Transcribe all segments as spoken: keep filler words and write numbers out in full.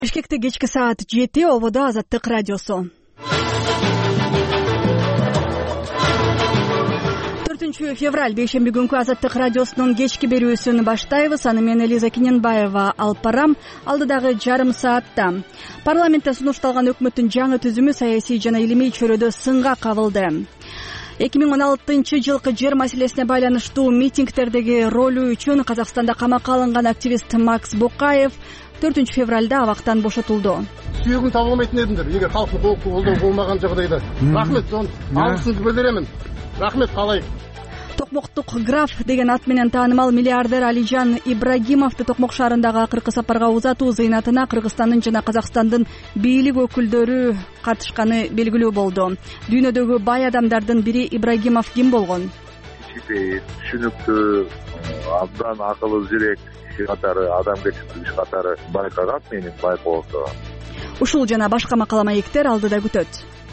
Бишкекте кечки саат жети, ободо Азаттык радиосу. төртүнчү февраль бейшемби күнкү Азаттык радиосунун кечки берүүсүн баштайбыз. Аны мен Элиза Киненбаева алып барам. Алдыдагы жарым саатта парламентте сунушталган өкмөттүн жаңы түзүмү саясий жана илимий чөйрөдө сынга кабылды. эки миң он алтынчы жылкы жер маселесине байланыштуу митингдердеги ролу үчүн Казакстанда камакка алынган активист Макс Бокаев төртүнчү февралда абактан бошотулду. Сүйөгүн таба алмайтын едимдер, эгер калктын колдоо болмаган жагдайда. Рахмет, сонун алгысымды билдирем. Рахмет, калайык. Токмоктук граф деген ат менен таанымал миллиардер Алижан Ибрагимовду Токмок шаарындагы акыркы сапарга узатуу зыйнатына Кыргызстандын жана Казакстандын бийлик өкүлдөрү катышканы белгилүү болду. Дүйнөдөгү бай адамдардын бири Ибрагимов ким болгон? Кичинекей, түшүнүктүү, абдан акылы жүрөк киши катары, адамгерчилик киши катары байкаган менин байкоомдо. Ушул жана башка макала маектер алдыда күтөт.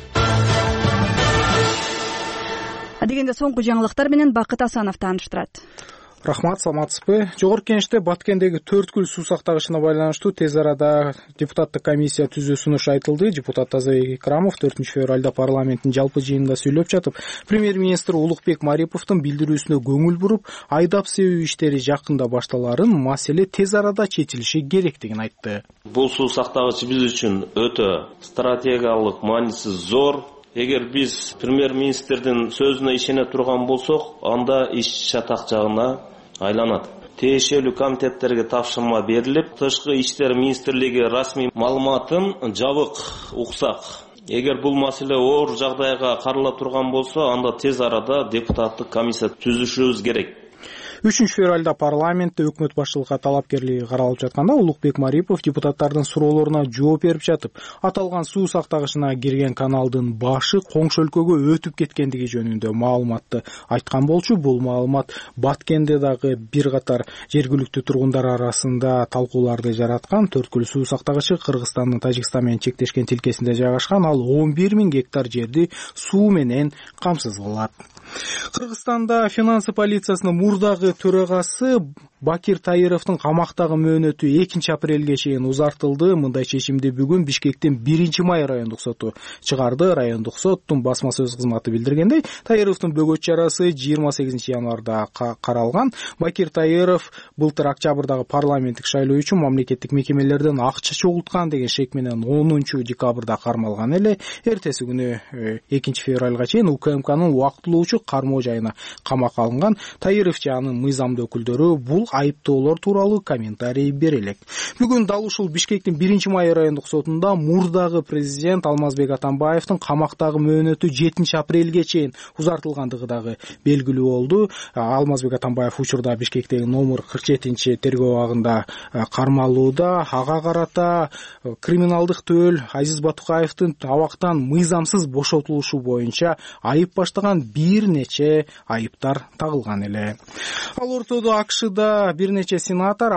Дегенде соңку жаңылыктар менен Бакыт Асанов тааныштырат. Рахмат, саламатсызбы? Жогорку Кеңеште Баткендеги төрткүл суу сактагычына байланыштуу тез арада депутаттык комиссия түзүү сунушу айтылды. Депутат Тазабек Икрамов төртүнчү февралда парламенттин жалпы жыйынында сөйлөп жатып, премьер-министр Улукбек Мариповдун билдирүүсүнө көңүл буруп, айдап себүү иштери жакында башталарын, маселе тез арада чечилиши керектигин айтты. Бул суу сактагыч биз үчүн өтө стратегиялык мааниси зор. Эгер биз премьер-министрдин сөзүнө ишене турган болсок, анда иш чатак жагына айланат. Тиешелүү комитеттерге тапшырма берилип, тышкы иштер министрлиги расмий маалыматын жабык уксак. Эгер бул маселе оор жагдайга карала турган болсо, анда тез арада депутаттык комиссия түзүшүбүз керек. үчүнчү февралда парламентте өкмөт башчылыкка талапкерлиги каралып жатканда Улукбек Марипов депутаттардын суроолоруна жооп берип жатып, аталган суу сактагычына кирген каналдын башы коңшу өлкөгө өтүп кеткендиги жөнүндө маалыматты айткан болчу. Бул маалымат Баткенде дагы бир катар жергиликтүү тургундар арасында талкууларды жараткан. Төрткүл суу сактагычы Кыргызстандын Тажикстан менен чектешкен тилкесинде жайгашкан. Ал он бир миң гектар жерди суу менен камсыз кылат. Кыргызстанда финансы полициясынын мурдагы төрагасы Бакир Таировдун камактагы мөөнөтү экинчи апрелге чейин узартылды. Мындай чечимди бүгүн Бишкектин биринчи май райондук соту чыгарды. Райондук соттун басма сөз кызматы билдиргендей, Таировдун бөгөт чарасы жыйырма сегизинчи январда каралган. Бакир Таиров былтыр октябрдагы парламенттик шайлоо үчүн мамлекеттик мекемелерден акча чогулткан деген шек менен онунчу декабрда кармалган эле. Эртеси күнү экинчи февралга чейин УКМКнын убактылуучу кармоо жайына камакка алынган. Таиров жана мыйзамдуу өкүлдөрү бул айыптоолор тууралуу комментарий бере элек. Бүгүн дал ушул Бишкектин биринчи май райондук сотунда мурдагы президент Алмазбек Атамбаевдин камактагы мөөнөтү жетинчи апрелге чейин узартылгандыгы дагы белгилүү болду. Алмазбек Атамбаев учурда Бишкектеги номер кырк жетинчи тергөө абагында кармалууда. Ага карата криминалдык төөл Азиз Батукаевдин абактан мыйзамсыз бошотулушу боюнча айып баштаган бир нече айыптар тагылган эле. Ал ортодо АКШда бир нече сенатор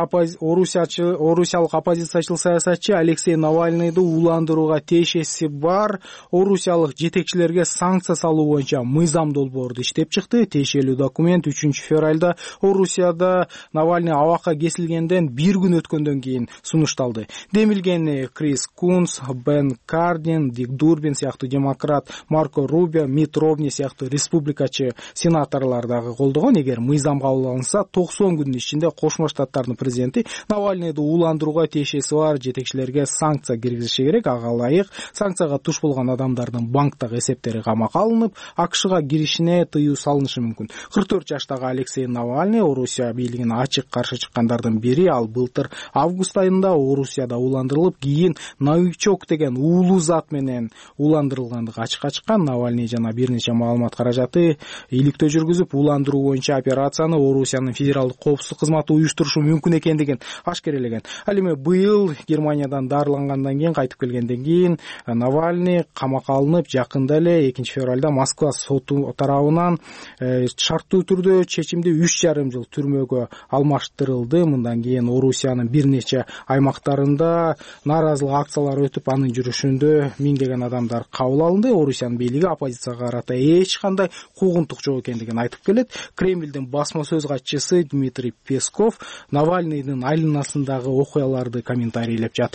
орусиялык оппозициячыл саясатчы Алексей Навальныйды уландырууга тиешеси бар орусиялык жетекчилерге санкция салуу боюнча мыйзам долбоорду иштеп чыкты. Тиешелүү документ үчүнчү февралда Орусияда Навальный абакка кесилгенден бир күн өткөндөн кийин сунушталды. Демилгени Крис Кунс, Бен Кардин, Дик Дурбин сыяктуу демократ, Марко Рубио, Мит Ромни сыяктуу республикачы сенаторлор дагы колдогон. Эгер мыйзам кабыл алынса, токсон күндүн ичинде Кошмо Штаттардын президенти Навальныйды уландырууга тиешеси бар жетекчилерге санкция киргизиши керек. Ага ылайык санкцияга туш болгон адамдардын банктагы эсептери камакка алынып, АКШга киришине тыюу салынышы мүмкүн. кырк төрт жаштагы Алексей Навальный Орусия бийлигине ачык каршы чыккандардын бири. Ал былтыр август айында Орусияда уландырылып, кийин новичок деген уулуу зат менен уландырылгандыгы ачыкка чыккан. Навальный жана бир нече маалымат каражаты иликтөө жүргүзүп, уландыруу боюнча операцияны Орусиянын федералдык коопсуздук кызматы уюштурушу мүмкүн экендигин ашкерелеген. Ал эми быйыл Германиядан дарылангандан кийин кайтып келгенден кийин Навальный камакка алынып, жакында эле экинчи февралда Москва соту тарабынан шарттуу түрдө чечимди үч жарым жыл түрмөгө алмаштырылды. Мындан кийин Орусиянын бир нече аймактарында нааразылык акциялары өтүп, анын жүрүшүндө миңдеген адамдар кабыл алынды. Орусиянын бийлиги оппозицияга карата эч кандай куугунтук жок экендигин айтып келет. Кремлдин басма сөз катчысы Дмитрий Песков Навальныйдын айланасындагы окуяларды комментарийлеп жатып,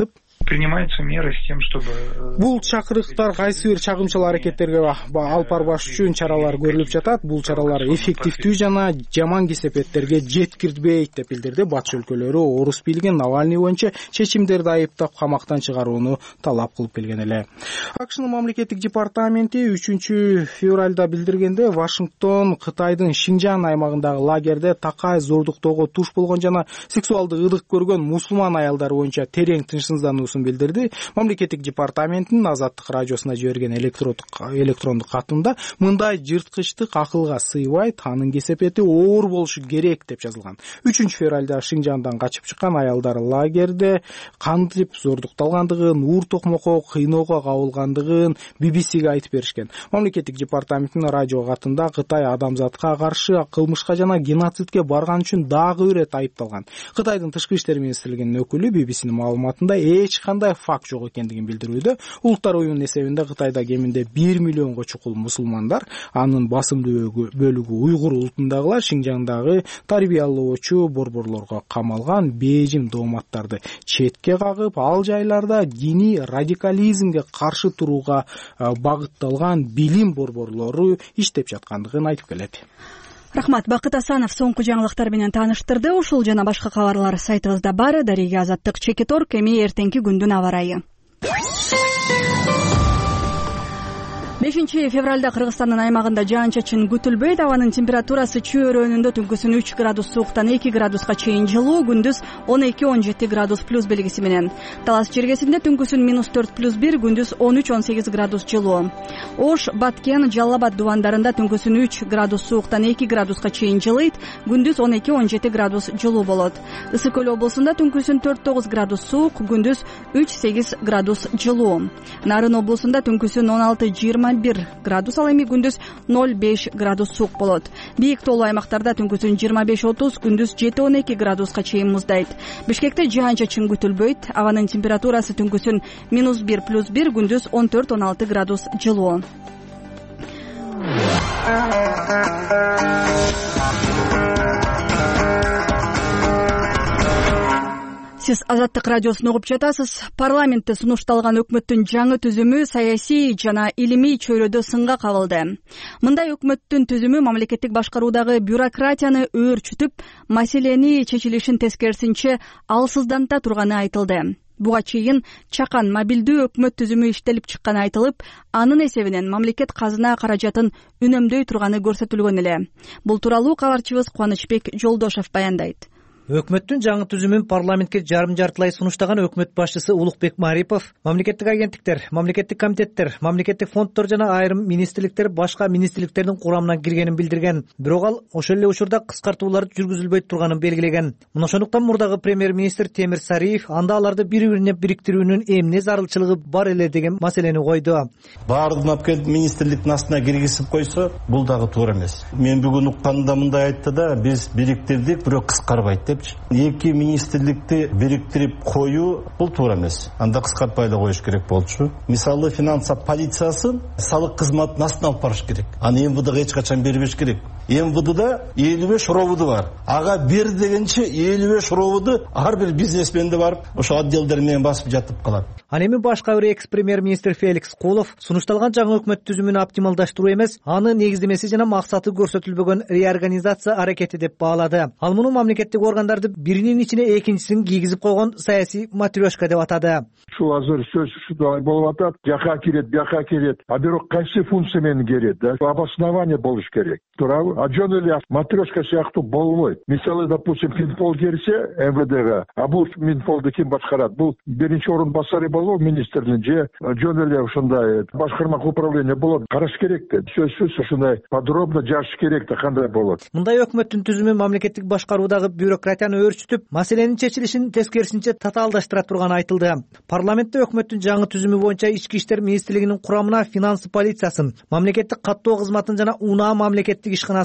принимаются меры с тем, чтобы... Бул чакырыктар кайсы бир чагымчыл аракеттерге алып барбаш үчүн чаралар көрүлүп жатат. Бул чаралар эффективдүү жана жаман кесепеттерге жеткирбейт деп билдирди. Батыш өлкөлөрү орус бийлигин Навальный боюнча чечимдерди айыптап камактан чыгарууну талап кылып келген эле. АКШнын мамлекеттик департаменти үчүнчү февралда билдиргенде Вашингтон Кытайдын Шинжан аймагындагы лагерде такай зордуктоого туш болгон жана сексуалдык ыдык көргөн мусулман аялдар боюнча терең тынчсыздануусун билдирди. Мамлекеттик департаменттин Азаттык радиосуна жиберген электрондук катында мындай жырткычтык акылга сыйбайт, анын кесепети оор болушу керек деп жазылган. үчүнчү февралда Шинжандан качып чыккан аялдар лагерде кантип зордукталгандыгын, уур токмокко кыйноого кабылгандыгын би би сиге айтып беришкен. Мамлекеттик департаменттин радио катында Кытай адамзатка каршы кылмышка жана геноцидке барган үчүн дагы бир ирет айыпталган. Кытайдын тышкы иштер министрлигинин өкүлү би би синин маалыматында эч кандай факт жок экендигин билдирүүдө. Улуттар уюмунун эсебинде Кытайда кеминде бир миллионго чукул мусулмандар, анын басымдуу бөлүгү уйгур улутундагылар Шинжаңдагы тарбиялоочу борборлорго камалган. Бежим дооматтарды четке кагып, ал жайларда диний радикализмге каршы турууга багытталган билим борборлору иштеп жаткандыгын айтып келет. Рахмат. Бакыт Асанов соңку жаңылыктар менен тааныштырды. Ушул жана башка кабарлар сайтыбызда бар. Дарига Азаттык, Чекиторг. Эми эртеңки күндүн аба ырайы. бешинчи февралда Кыргызстандын аймагында жаан-чачын күтүлбөйт. Абанын температурасы чөйрөнүндө түнкүсүн үч градус сууктан эки градуска чейин жылуу, күндүз он эки он жети градус плюс белгиси менен. Талас жергесинде түнкүсүн минус төрт плюс бир, күндүз он үч он сегиз градус жылуу. Ош, Баткен, Жалал Абад дубандарында түнкүсүн үч градус сууктан эки градуска чейин жылыйт, күндүз он эки он жети градус жылуу болот. Ысык Көл облусунда түнкүсүн төрт тогуз градус суук, күндүз үч сегиз градус жылуу. Нарын облусунда түнкүсүн он алты жыйырма бир градус, ал эми күндүз ноль беш градус суук болот. Бийик тоолуу аймактарда түнкүсүн жыйырма беш отуз, күндүз жети он эки градуска чейин муздайт. Бишкекте жаан-чачын күтүлбөйт. Абанын температурасы түнкүсүн минус бир плюс бир, күндүз он төрт он алты градус жылуу. Сиз Азаттык радиосун угуп жатасыз. Парламентте сунушталган өкмөттүн жаңы түзүмү саясий жана илимий чөйрөдө сынга кабылды. Мындай өкмөттүн түзүмү мамлекеттик башкаруудагы бюрократияны өөрчүтүп, маселени чечилишин тескерисинче алсызданта турганы айтылды. Буга чейин чакан мобилдүү өкмөт түзүмү иштелип чыкканы айтылып, анын эсебинен мамлекет казына каражатын үнөмдөй турганы көрсөтүлгөн эле. Бул тууралуу кабарчыбыз Кубанычбек Жолдошов баяндайт. Өкмөттүн жаңы түзүмүн парламентке жарым жартылай сунуштаган өкмөт башчысы Улукбек Марипов мамлекеттик агенттиктер, мамлекеттик комитеттер, мамлекеттик фонддор жана айрым министрликтер башка министрликтердин курамына киргенин билдирген. Бирок ал ошол эле учурда кыскартуулар жүргүзүлбөй турганын белгилеген. Мына ошондуктан мурдагы премьер-министр Темир Сариев анда аларды бири-бирине бириктирүүнүн эмне зарылчылыгы бар эле деген маселени койду. Баардыгын алып келип министрликтин астына киргизип койсо, бул дагы туура эмес. Мен бүгүн укканда мындай айтты да, биз бириктирдик, бирок кыскарбайт. Эки министрликти бириктирип коюу бул туура эмес. Анда кыскартпай эле коюш керек болчу. Мисалы финанса полициясын салык кызматынын астына алып барыш керек. Аны эм вэ дэга эч качан бербеш керек. эм вэ дэда элүү беш ровуду бар. Ага бер дегенче элүү беш ровуду ар бир бизнесменди барып ошо отделдер менен басып жатып калат. Ал эми башка бир экс-премьер-министр Феликс Кулов сунушталган жаңы өкмөт түзүмүн оптималдаштыруу эмес, аны негиздемеси жана максаты көрсөтүлбөгөн реорганизация аракети деп баалады. Ал муну мамлекеттик органдарды биринин ичине экинчисин кийгизип койгон саясий матрешка деп атады. Ушул азыр сөз ушундай болуп атат, жака кирет, бияка кирет. А бирок кайсы функция менен кирет да? Обоснование болуш керек. Туурабы? А жөн эле матрешка сыяктуу болбойт. Мисалы, допустим, Минпол кирсе эм вэ дэга, а бул Минполду ким башкарат? Бул биринчи орун басары болобу министрдин же жөн эле ушундай башкармак управление болот. Караш керек да. Сөзсүз ушундай подробно жазыш керек да, кандай болот. Мындай өкмөттүн түзүмү мамлекеттик башкаруудагы бюрократияны өөрчүтүп, маселенин чечилишин тескерисинче татаалдаштыра турганы айтылды. Парламентте өкмөттүн жаңы түзүмү боюнча ички иштер министрлигинин курамына финансы полициясын, мамлекеттик каттоо кызматын жана унаа мамлекеттик ишканасы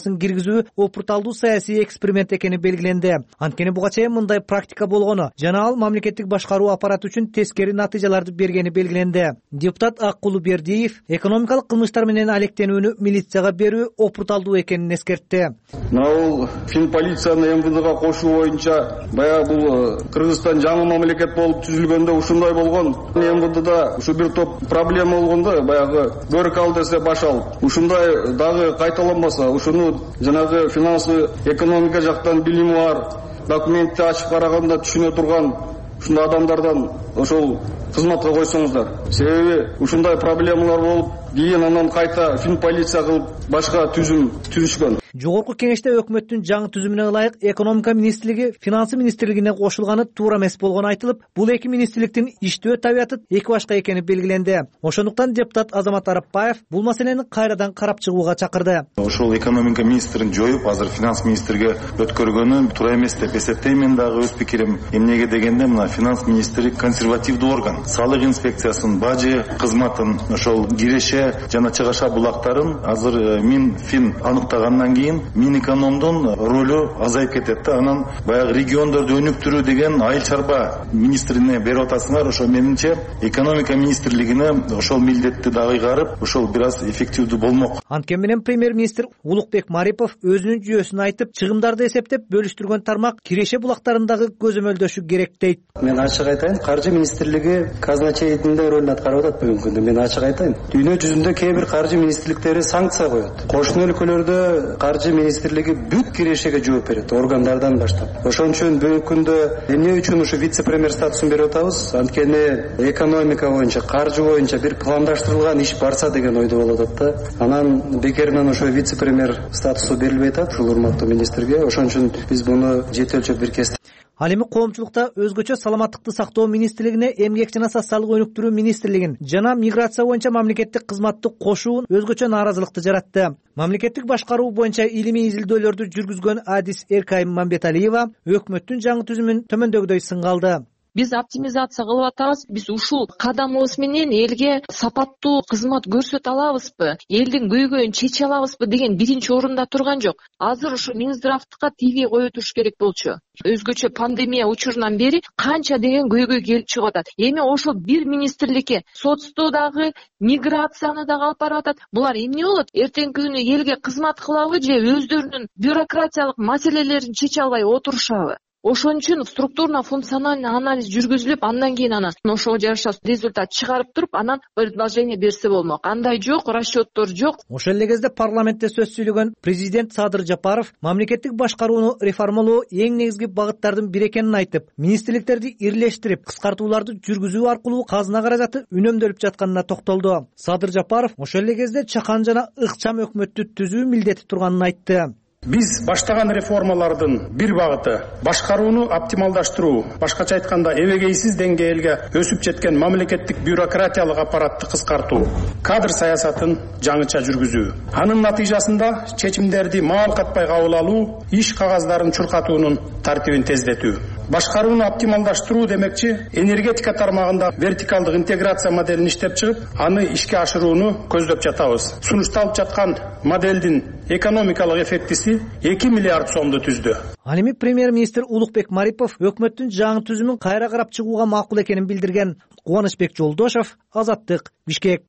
реформасын киргизүү опурталдуу саясий эксперимент экени белгиленди. Анткени буга чейин мындай практика болгону жана ал мамлекеттик башкаруу аппараты үчүн тескери натыйжаларды бергени белгиленди. Депутат Аккулу Бердиев экономикалык кылмыштар менен алектенүүнү милицияга берүү опурталдуу экенин эскертти. Бул Финполицияны эм вэ дэга кошуу боюнча баягы бул Кыргызстан жаңы мамлекет болуп түзүлгөндө ушундай болгон. эм вэ дэда ушу бир топ проблема болгондо баягы көрүк ал десе баш ал. Ушундай дагы кайталанбаса, ушуну жанагы финансы экономика жактан билими бар, документти ачып караганда түшүнө турган ушундай адамдардан ошол кызматка койсоңуздар. Себеби ушундай проблемалар болуп, кийин анан кайта Финполиция кылып башка түзүм түзүшкөн. Жогорку кеңеште өкмөттүн жаңы түзүмүнө ылайык экономика министрлиги финансы министрлигине кошулганы туура эмес болгону айтылып, бул эки министрликтин иштөө табияты эки башка экени белгиленди. Ошондуктан депутат Азамат Арапбаев бул маселени кайрадан карап чыгууга чакырды. Ошол экономика министрин жоюп, азыр финанс министрге өткөргөнү туура эмес деп эсептейм. Дагы өз пикирим эмнеге дегенде, мына финанс министри консервативдүү орган. Салык инспекциясын, бажы кызматын, ошол киреше жана чыгаша булактарын азыр Минфин аныктагандан кийин Минэкономдун ролу азайып кетет да. Анан баягы региондорду өнүктүрүү деген айыл чарба министрине берип атасыңар. Ошо менимче экономика министрлигине ошол милдетти дагы ыйгарып, ошол бир аз эффективдүү болмок. Анткени менен премьер-министр Улукбек Марипов өзүнүн жүйөсүн айтып, чыгымдарды эсептеп бөлүштүргөн тармак киреше булактарындагы көзөмөлдөшү керек дейт. Мен ачык айтайын, каржы министрлиги казначейдин да ролун аткарып атат бүгүнкү күндө. Мен ачык айтайын. Дүйнө жүзүндө кээ бир каржы министрликтери санкция коет. Кошуна өлкөлөрдө каржы министрлиги бүт кирешеге жооп берет, органдардан баштап. Ошон үчүн бүгүнкү күндө эмне үчүн ушу вице-премьер статусун берип атабыз? Анткени экономика боюнча, каржы боюнча бир пландаштырылган иш барса деген ойдо болуп атат да. Анан бекеринен ошо вице-премьер статусу берилбей атат ушул урматтуу министрге. Ошон үчүн биз буну жети өлчөп бир кестик. Ал эми коомчулукта өзгөчө саламаттыкты сактоо министрлигине, эмгек жана социалдык өнүктүрүү министрлигин жана миграция боюнча мамлекеттик кызматты кошуун өзгөчө нааразылыкты жаратты. Мамлекеттик башкаруу боюнча илимий изилдөөлөрдү жүргүзгөн адис Эркайым Мамбеталиева өкмөттүн жаңы түзүмүн төмөндөгүдөй сынгалды. Биз оптимизация кылып атабыз. Биз ушул кадамыбыз менен элге сапаттуу кызмат көрсөтө алабызбы, элдин көйгөйүн чече алабызбы деген биринчи орунда турган жок. Азыр ушу Минздравтыкка тиви кое туруш керек болчу. Өзгөчө пандемия учурунан бери канча деген көйгөй келип чыгып атат. Эми ошол бир министрликке соцту дагы, миграцияны дагы алып барып атат. Булар эмне болот? Эртеңки күнү элге кызмат кылабы же өздөрүнүн бюрократиялык маселелерин чече албай отурушабы? Ошон үчүн структурно функциональный анализ жүргүзүлүп, андан кийин анан ошого жараша результат чыгарып туруп, анан предложение берсе болмок. Андай жок, расчеттор жок. Ошол эле кезде парламентте сөз сүйлөгөн президент Садыр Жапаров мамлекеттик башкарууну реформалоо эң негизги багыттардын бири экенин айтып, министрликтерди ирлештирип, кыскартууларды жүргүзүү аркылуу казына каражаты үнөмдөлүп жатканына токтолду. Садыр Жапаров ошол эле кезде чакан жана ыкчам өкмөттү түзүү милдети турганын айтты. Биз баштаган реформалардын бир багыты башкарууну оптималдаштыруу, башкача айтканда эбегейсиз деңгээлге өсүп жеткен мамлекеттик бюрократиялык аппаратты кыскартуу, кадр саясатын жаңыча жүргүзүү. Анын натыйжасында чечимдерди маал катпай кабыл алуу, иш кагаздарын чуркатуунун тартибин тездетүү. Башкарууну оптималдаштыруу демекчи, энергетика тармагында вертикалдык интеграция моделин иштеп чыгып, аны ишке ашырууну көздөп жатабыз. Сунушталып жаткан моделдин экономикалык эффектиси эки миллиард сомду түздү. Ал эми премьер-министр Улукбек Марипов өкмөттүн жаңы түзүмүн кайра карап чыгууга макул экенин билдирген. Кубанычбек Жолдошов, Азаттык, Бишкек.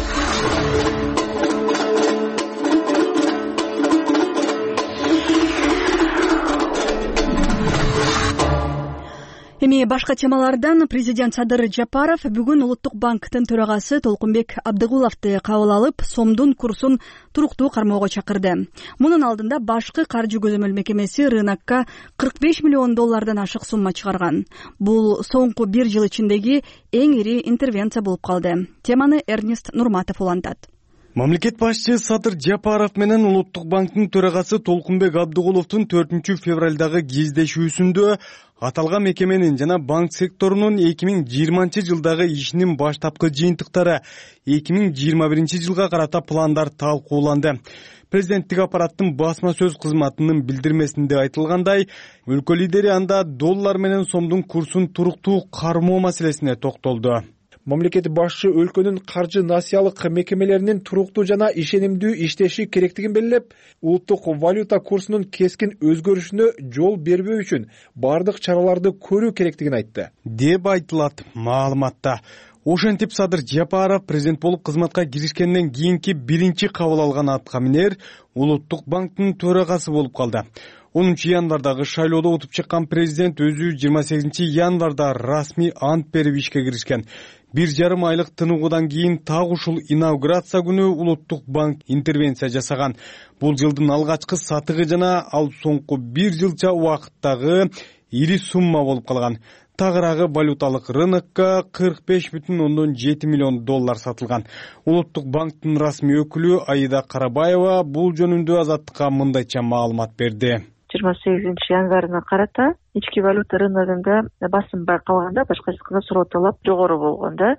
Эми башка темалардан президент Садыр Жапаров бүгүн Улуттук банктын төрагасы Толкунбек Абдыгуловду кабыл алып, сомдун курсун туруктуу кармоого чакырды. Мунун алдында башкы каржы көзөмөл мекемеси рынокко кырк беш миллион доллардан ашык сумма чыгарган. Бул соңку бир жыл ичиндеги эң ири интервенция болуп калды. Теманы Эрнест Нурматов улантат. Мамлекет башчы Садыр Жапаров менен Улуттук банктын төрагасы Толкунбек Абдыгуловдун төртүнчү февралдагы кездешүүсүндө аталган мекеменин жана банк секторунун эки миң жыйырманчы жылдагы ишинин баштапкы жыйынтыктары эки миң жыйырма биринчи жылга карата пландар талкууланды. Президенттик аппараттын басма сөз кызматынын билдирмесинде айтылгандай, өлкө лидери анда доллар менен сомдун курсун туруктуу кармоо маселесине токтолду. Мамлекет башчы өлкөнүн каржы насыялык мекемелеринин туруктуу жана ишенимдүү иштеши керектигин белгилеп, улуттук валюта курсунун кескин өзгөрүшүнө жол бербөө үчүн бардык чараларды көрүү керектигин айтты деп айтылат маалыматта. Ошентип Садыр Жапаров президент болуп кызматка киришкенден кийинки биринчи кабыл алган атка минер Улуттук банктын төрагасы болуп калды. онунчу январдагы шайлоодо утуп чыккан президент өзү жыйырма сегизинчи январда расмий ант берип ишке киришкен. Бир жарым айлык тыныгуудан кийин так ушул инаугурация күнү Улуттук банк интервенция жасаган. Бул жылдын алгачкы сатыгы жана ал соңку бир жылча убакыттагы ири сумма болуп калган. Тагыраагы валюталык рынокко кырк беш бүтүн ондон жети миллион доллар сатылган. Улуттук банктын расмий өкүлү Аида Карабаева бул жөнүндө Азаттыкка мындайча маалымат берди. жыйырма сегизинчи январына карата ички валюта рыногунда басым байкалганда, башкача айтканда суроо талап жогору болгондо,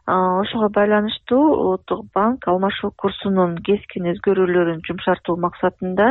ошого байланыштуу Улуттук банк алмашуу курсунун кескин өзгөрүүлөрүн жумшартуу максатында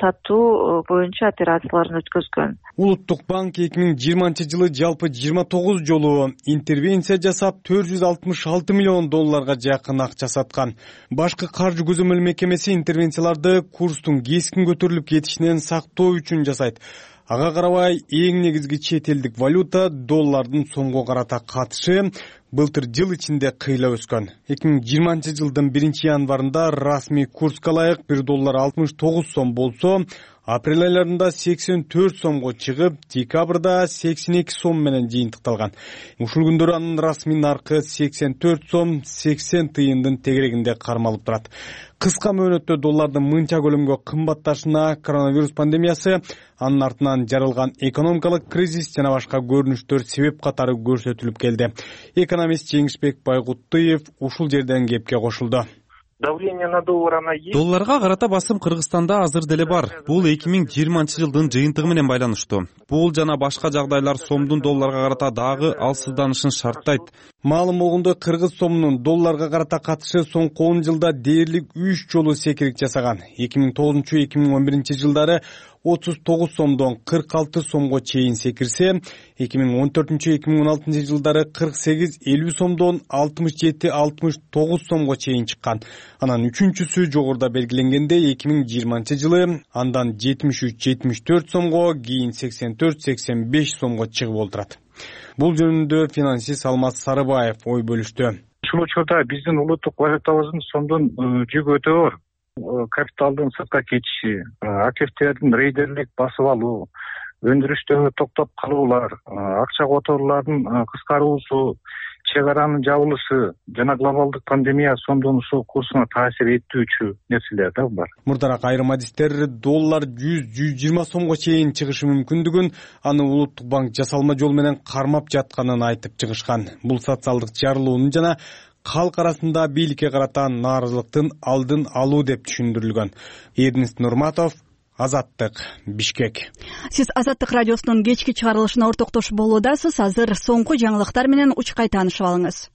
сатуу боюнча операцияларын өткөзгөн. Улуттук банк эки миң жыйырманчы жылы жалпы жыйырма тогуз жолу интервенция жасап төрт жүз алтымыш алты миллион долларга жакын акча саткан. Башкы каржы көзөмөл мекемеси интервенцияларды курстун кескин көтөрүлүп кетишинен сактоо үчүн жасайт. Ага карабай эң негизги чет элдик валюта доллардын сомго карата катышы былтыр жыл ичинде кыйла өскөн. эки миң жыйырманчы жылдын биринчи январында расмий курска ылайык бир доллар алтымыш тогуз сом болсо, апрель айларында сексен төрт сомго чыгып, декабрда сексен эки сом менен жыйынтыкталган. Ушул күндөрү анын расмий наркы сексен төрт сом сексен тыйындын тегерегинде кармалып турат. Кыска мөөнөттө доллардын мынча көлөмгө кымбатташына коронавирус пандемиясы, анын артынан жарылган экономикалык кризис жана башка көрүнүштөр себеп катары көрсөтүлүп келди. Экономист Жеңишбек Байгуттуев ушул жерден кепке кошулду. Давление на доллар она есть. Долларга карата басым Кыргызстанда азыр деле бар. Бул эки миң жыйырманчы жылдын жыйынтыгы менен байланыштуу. Бул жана башка жагдайлар сомдун долларга карата дагы алсызданышын шарттайт. Маалым болгондой, кыргыз сомунун долларга карата катышы соңку он жылда дээрлик үч жолу секирик жасаган. эки миң тогузунчу эки миң он биринчи жылдары отуз тогуз сомдон кырк алты сомго чейин секирсе, эки миң он төртүнчү эки миң он алтынчы жылдары кырк сегиз элүү сомдон алтымыш жети алтымыш тогуз сомго чейин чыккан. Анан үчүнчүсү жогоруда белгиленгенде эки миң жыйырманчы жылы андан жетимиш үч жетимиш төрт сомго, кийин сексен төрт сексен беш сомго чыгып олтурат. Бул жөнүндө финансист Алмаз Сарыбаев ой бөлүштү. Ушул учурда биздин улуттук валютабыздын сомдун жүгү өтө оор. Капиталдын сыртка кетиши, активдердин рейдерлик басып алуу, өндүрүштөгү токтоп калуулар, акча которуулардын кыскаруусу, чек аранын жабылышы жана глобалдык пандемия сомдун ушул курсуна таасир этүүчү нерселер да бар. Мурдараак айрым адистер доллар жүз жүз жыйырма сомго чейин чыгышы мүмкүндүгүн, аны Улуттук банк жасалма жол менен кармап жатканын айтып чыгышкан. Бул социалдык жарылуунун жана калк арасында бийликке карата нааразылыктын алдын алуу деп түшүндүрүлгөн. Эрнест Нурматов, Азаттык, Бишкек. Сиз Азаттык радиосунун кечки чыгарылышына ортоктошуп болуудасыз. Азыр соңку жаңылыктар менен учкай таанышып алыңыз.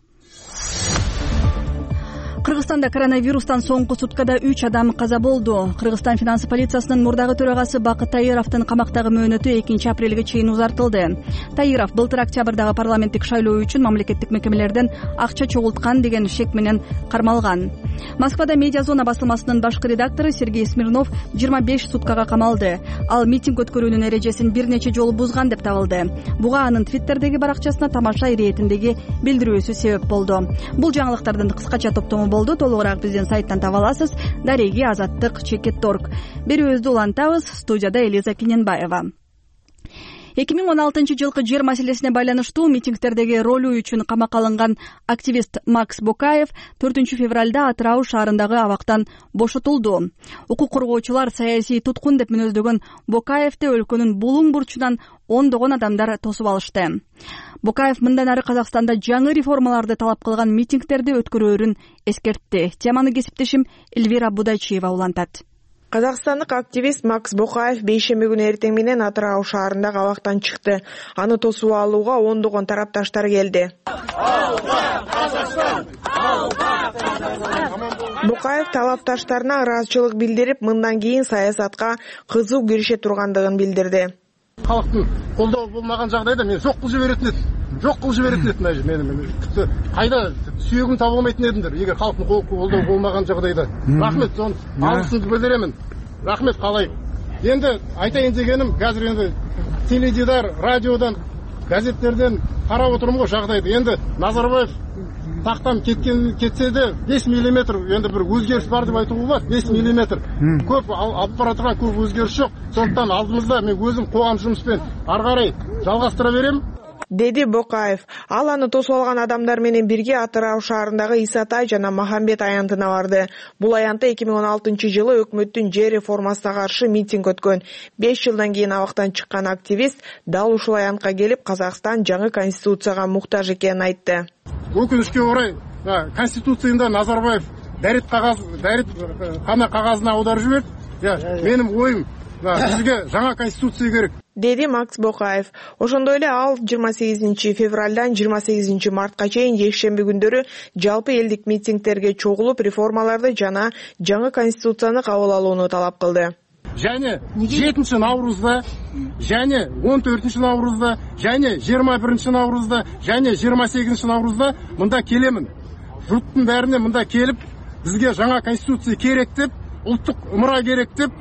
Кыргызстанда коронавирустан соңку суткада үч адам каза болду. Кыргызстан финансы полициясынын мурдагы төрагасы Бакыт Таировдун камактагы мөөнөтү экинчи апрелге чейин узартылды. Таиров былтыр октябрдагы парламенттик шайлоо үчүн мамлекеттик мекемелерден акча чогулткан деген шек менен кармалган. Москвада Медиа зона басылмасынын башкы редактору Сергей Смирнов жыйырма беш суткага камалды. Ал митинг өткөрүүнүн эрежесин бир нече жолу бузган деп табылды. Буга анын Твиттердеги баракчасына тамаша иретиндеги билдирүүсү себеп болду. Бул жаңылыктардын кыскача топтому болду. Толугураак биздин сайттан таба аласыз. Дареги Азаттык чекит торг. Берүүбүздү улантабыз. Студияда Элиза Киненбаева. эки миң он алтынчы жылкы жер маселесине байланыштуу митингдердеги ролу үчүн камакка алынган активист Макс Бокаев төртүнчү февралда Атырау шаарындагы абактан бошотулду. Укук коргоочулар саясий туткун деп мүнөздөгөн Бокаевди өлкөнүн булуң бурчунан ондогон адамдар тосуп алышты. Бокаев мындан ары Казакстанда жаңы реформаларды талап кылган митингдерди өткөрөөрүн эскертти. Теманы кесиптешим Эльвира Будайчиева улантат. Казакстандык активист Макс Бокаев бейшемби күнү эртең менен Атырау шаарындагы абактан чыкты. Аны тосуп алууга ондогон тарапташтар келди. Бокаев талапташтарына ыраазычылык билдирип, мындан кийин саясатка кызуу кирише тургандыгын билдирди. Халыктын колдоо болмаган жагдайда мен сокку жиберетін едим. жоқ қылып жіберетін еді мына мені тіпті қайда сүйегін таба алмайтын едіңдер егер халықтың қолдауы болмаған жағдайда. Рахмет, соны алғысымды білдіремін. Рахмет қалайық. Енді айтайын дегенім, қазір енді теледидар, радиодан, газеттерден қарап отырмын ғой жағдайды. Енді Назарбаев тақтан кеткен кетсе де бес миллиметр енді бір өзгеріс бар деп айтуға болады. бес миллиметр. Көп алып бара жатқан көп өзгеріс жоқ. Сондықтан алдымызда мен өзім қоғам жұмыспен ары қарай жалғастыра беремін. Деди Бокаев. Ал аны тосуп алган адамдар менен бирге Атырау шаарындагы Исатай жана Махамбет аянтына барды. Бул аянтта эки миң он алтынчы жылы өкмөттүн жер реформасына каршы митинг өткөн. беш жылдан кийин абактан чыккан активист дал ушул аянтка келип, Казакстан жаңы конституцияга муктаж экенин айтты. Өкүнүчкө орай, конституцияда Назарбаев дәрет кагаз, дәрет кана кагазына аударып жиберди. Менин оюм, бизге жаңа конституция керек. Деди Макс Бокаев. Ошондой эле ал жыйырма сегизинчи февралдан жыйырма сегизинчи мартка чейин жекшемби күндөрү жалпы элдик митингтерге чогулуп, реформаларды жана жаңы конституцияны кабыл алууну талап кылды. Және жетинчи наурузда, және он төртүнчү наурузда, және жыйырма биринчи наурузда, және жыйырма сегизинчи наурузда мында келемин. Жұрттың бәріне мында келип, бизге жаңа конституция керек деп, улуттук ымыра керек деп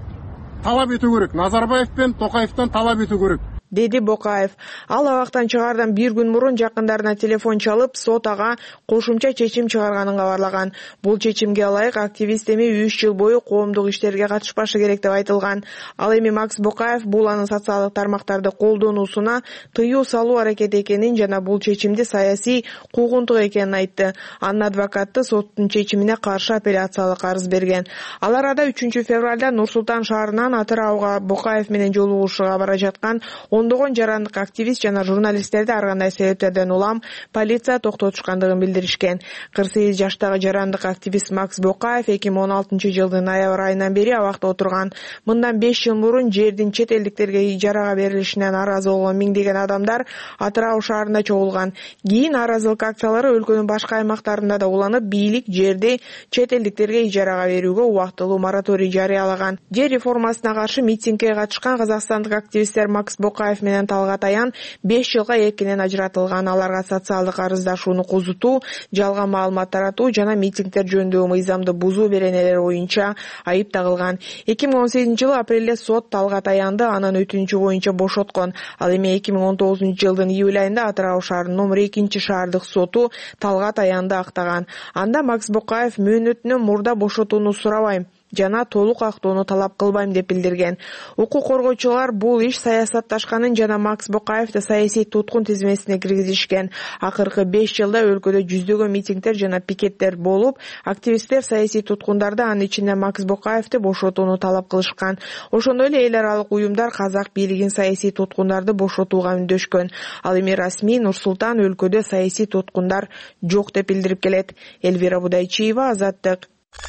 талап ету керек. Назарбаев пен Токаевтан талап ету керек. Деди Бокаев. Ал абактан чыгардан бир күн мурун жакындарына телефон чалып, сот ага кошумча чечим чыгарганын кабарлаган. Бул чечимге ылайык активист эми үч жыл бою коомдук иштерге катышпашы керек деп айтылган. Ал эми Макс Бокаев бул анын социалдык тармактарды колдонуусуна тыюу салуу аракети экенин жана бул чечимди саясий куугунтук экенин айтты. Анын адвокаты соттун чечимине каршы апелляциялык арыз берген. Ал арада үчүнчү февралда Нур-Султан шаарынан Атырауга Бокаев менен жолугушууга бара жаткан ондогон жарандык активист жана журналисттерди ар кандай себептерден улам полиция токтотушкандыгын билдиришкен. кырк сегиз жаштагы жарандык активист Макс Бокаев эки миң он алтынчы жылдын ноябрь айынан бери абакта отурган. Мындан беш жыл мурун жердин чет элдиктерге ижарага берилишине нааразы болгон миңдеген адамдар Атырау шаарында чогулган. Кийин нааразылык акциялары өлкөнүн башка аймактарында да уланып, бийлик жерди чет элдиктерге ижарага берүүгө убактылуу мораторий жарыялаган. Жер реформасына каршы митингге катышкан казакстандык активисттер Макс Бокаев менен Талгат Аян беш жылга эркинен ажыратылган. Аларга социалдык арыздашууну козутуу, жалган маалымат таратуу жана митингдер жөнүндөгү мыйзамды бузуу беренелери боюнча айып тагылган. эки миң он сегизинчи жылы апрелде сот Талгат Аянды анын өтүнүчү боюнча бошоткон. Ал эми эки миң он тогузунчу жылдын июль айында Атырау шаарынын номер экинчи шаардык соту Талгат Аянды актаган. Анда Макс Бокаев мөөнөтүнөн мурда бошотууну сурабайм жана толук актоону талап кылбайм деп билдирген. Укук коргоочулар бул иш саясатташканын жана Макс Бокаевди саясий туткун тизмесине киргизишкен. Акыркы беш жылда өлкөдө жүздөгөн митингдер жана пикеттер болуп, активисттер саясий туткундарды, анын ичинде Макс Бокаевди бошотууну талап кылышкан. Ошондой эле эл аралык уюмдар казак бийлигин саясий туткундарды бошотууга үндөшкөн. Ал эми расмий Нур-Султан өлкөдө саясий туткундар жок деп билдирип келет. Элвира Будайчиева, Азаттык.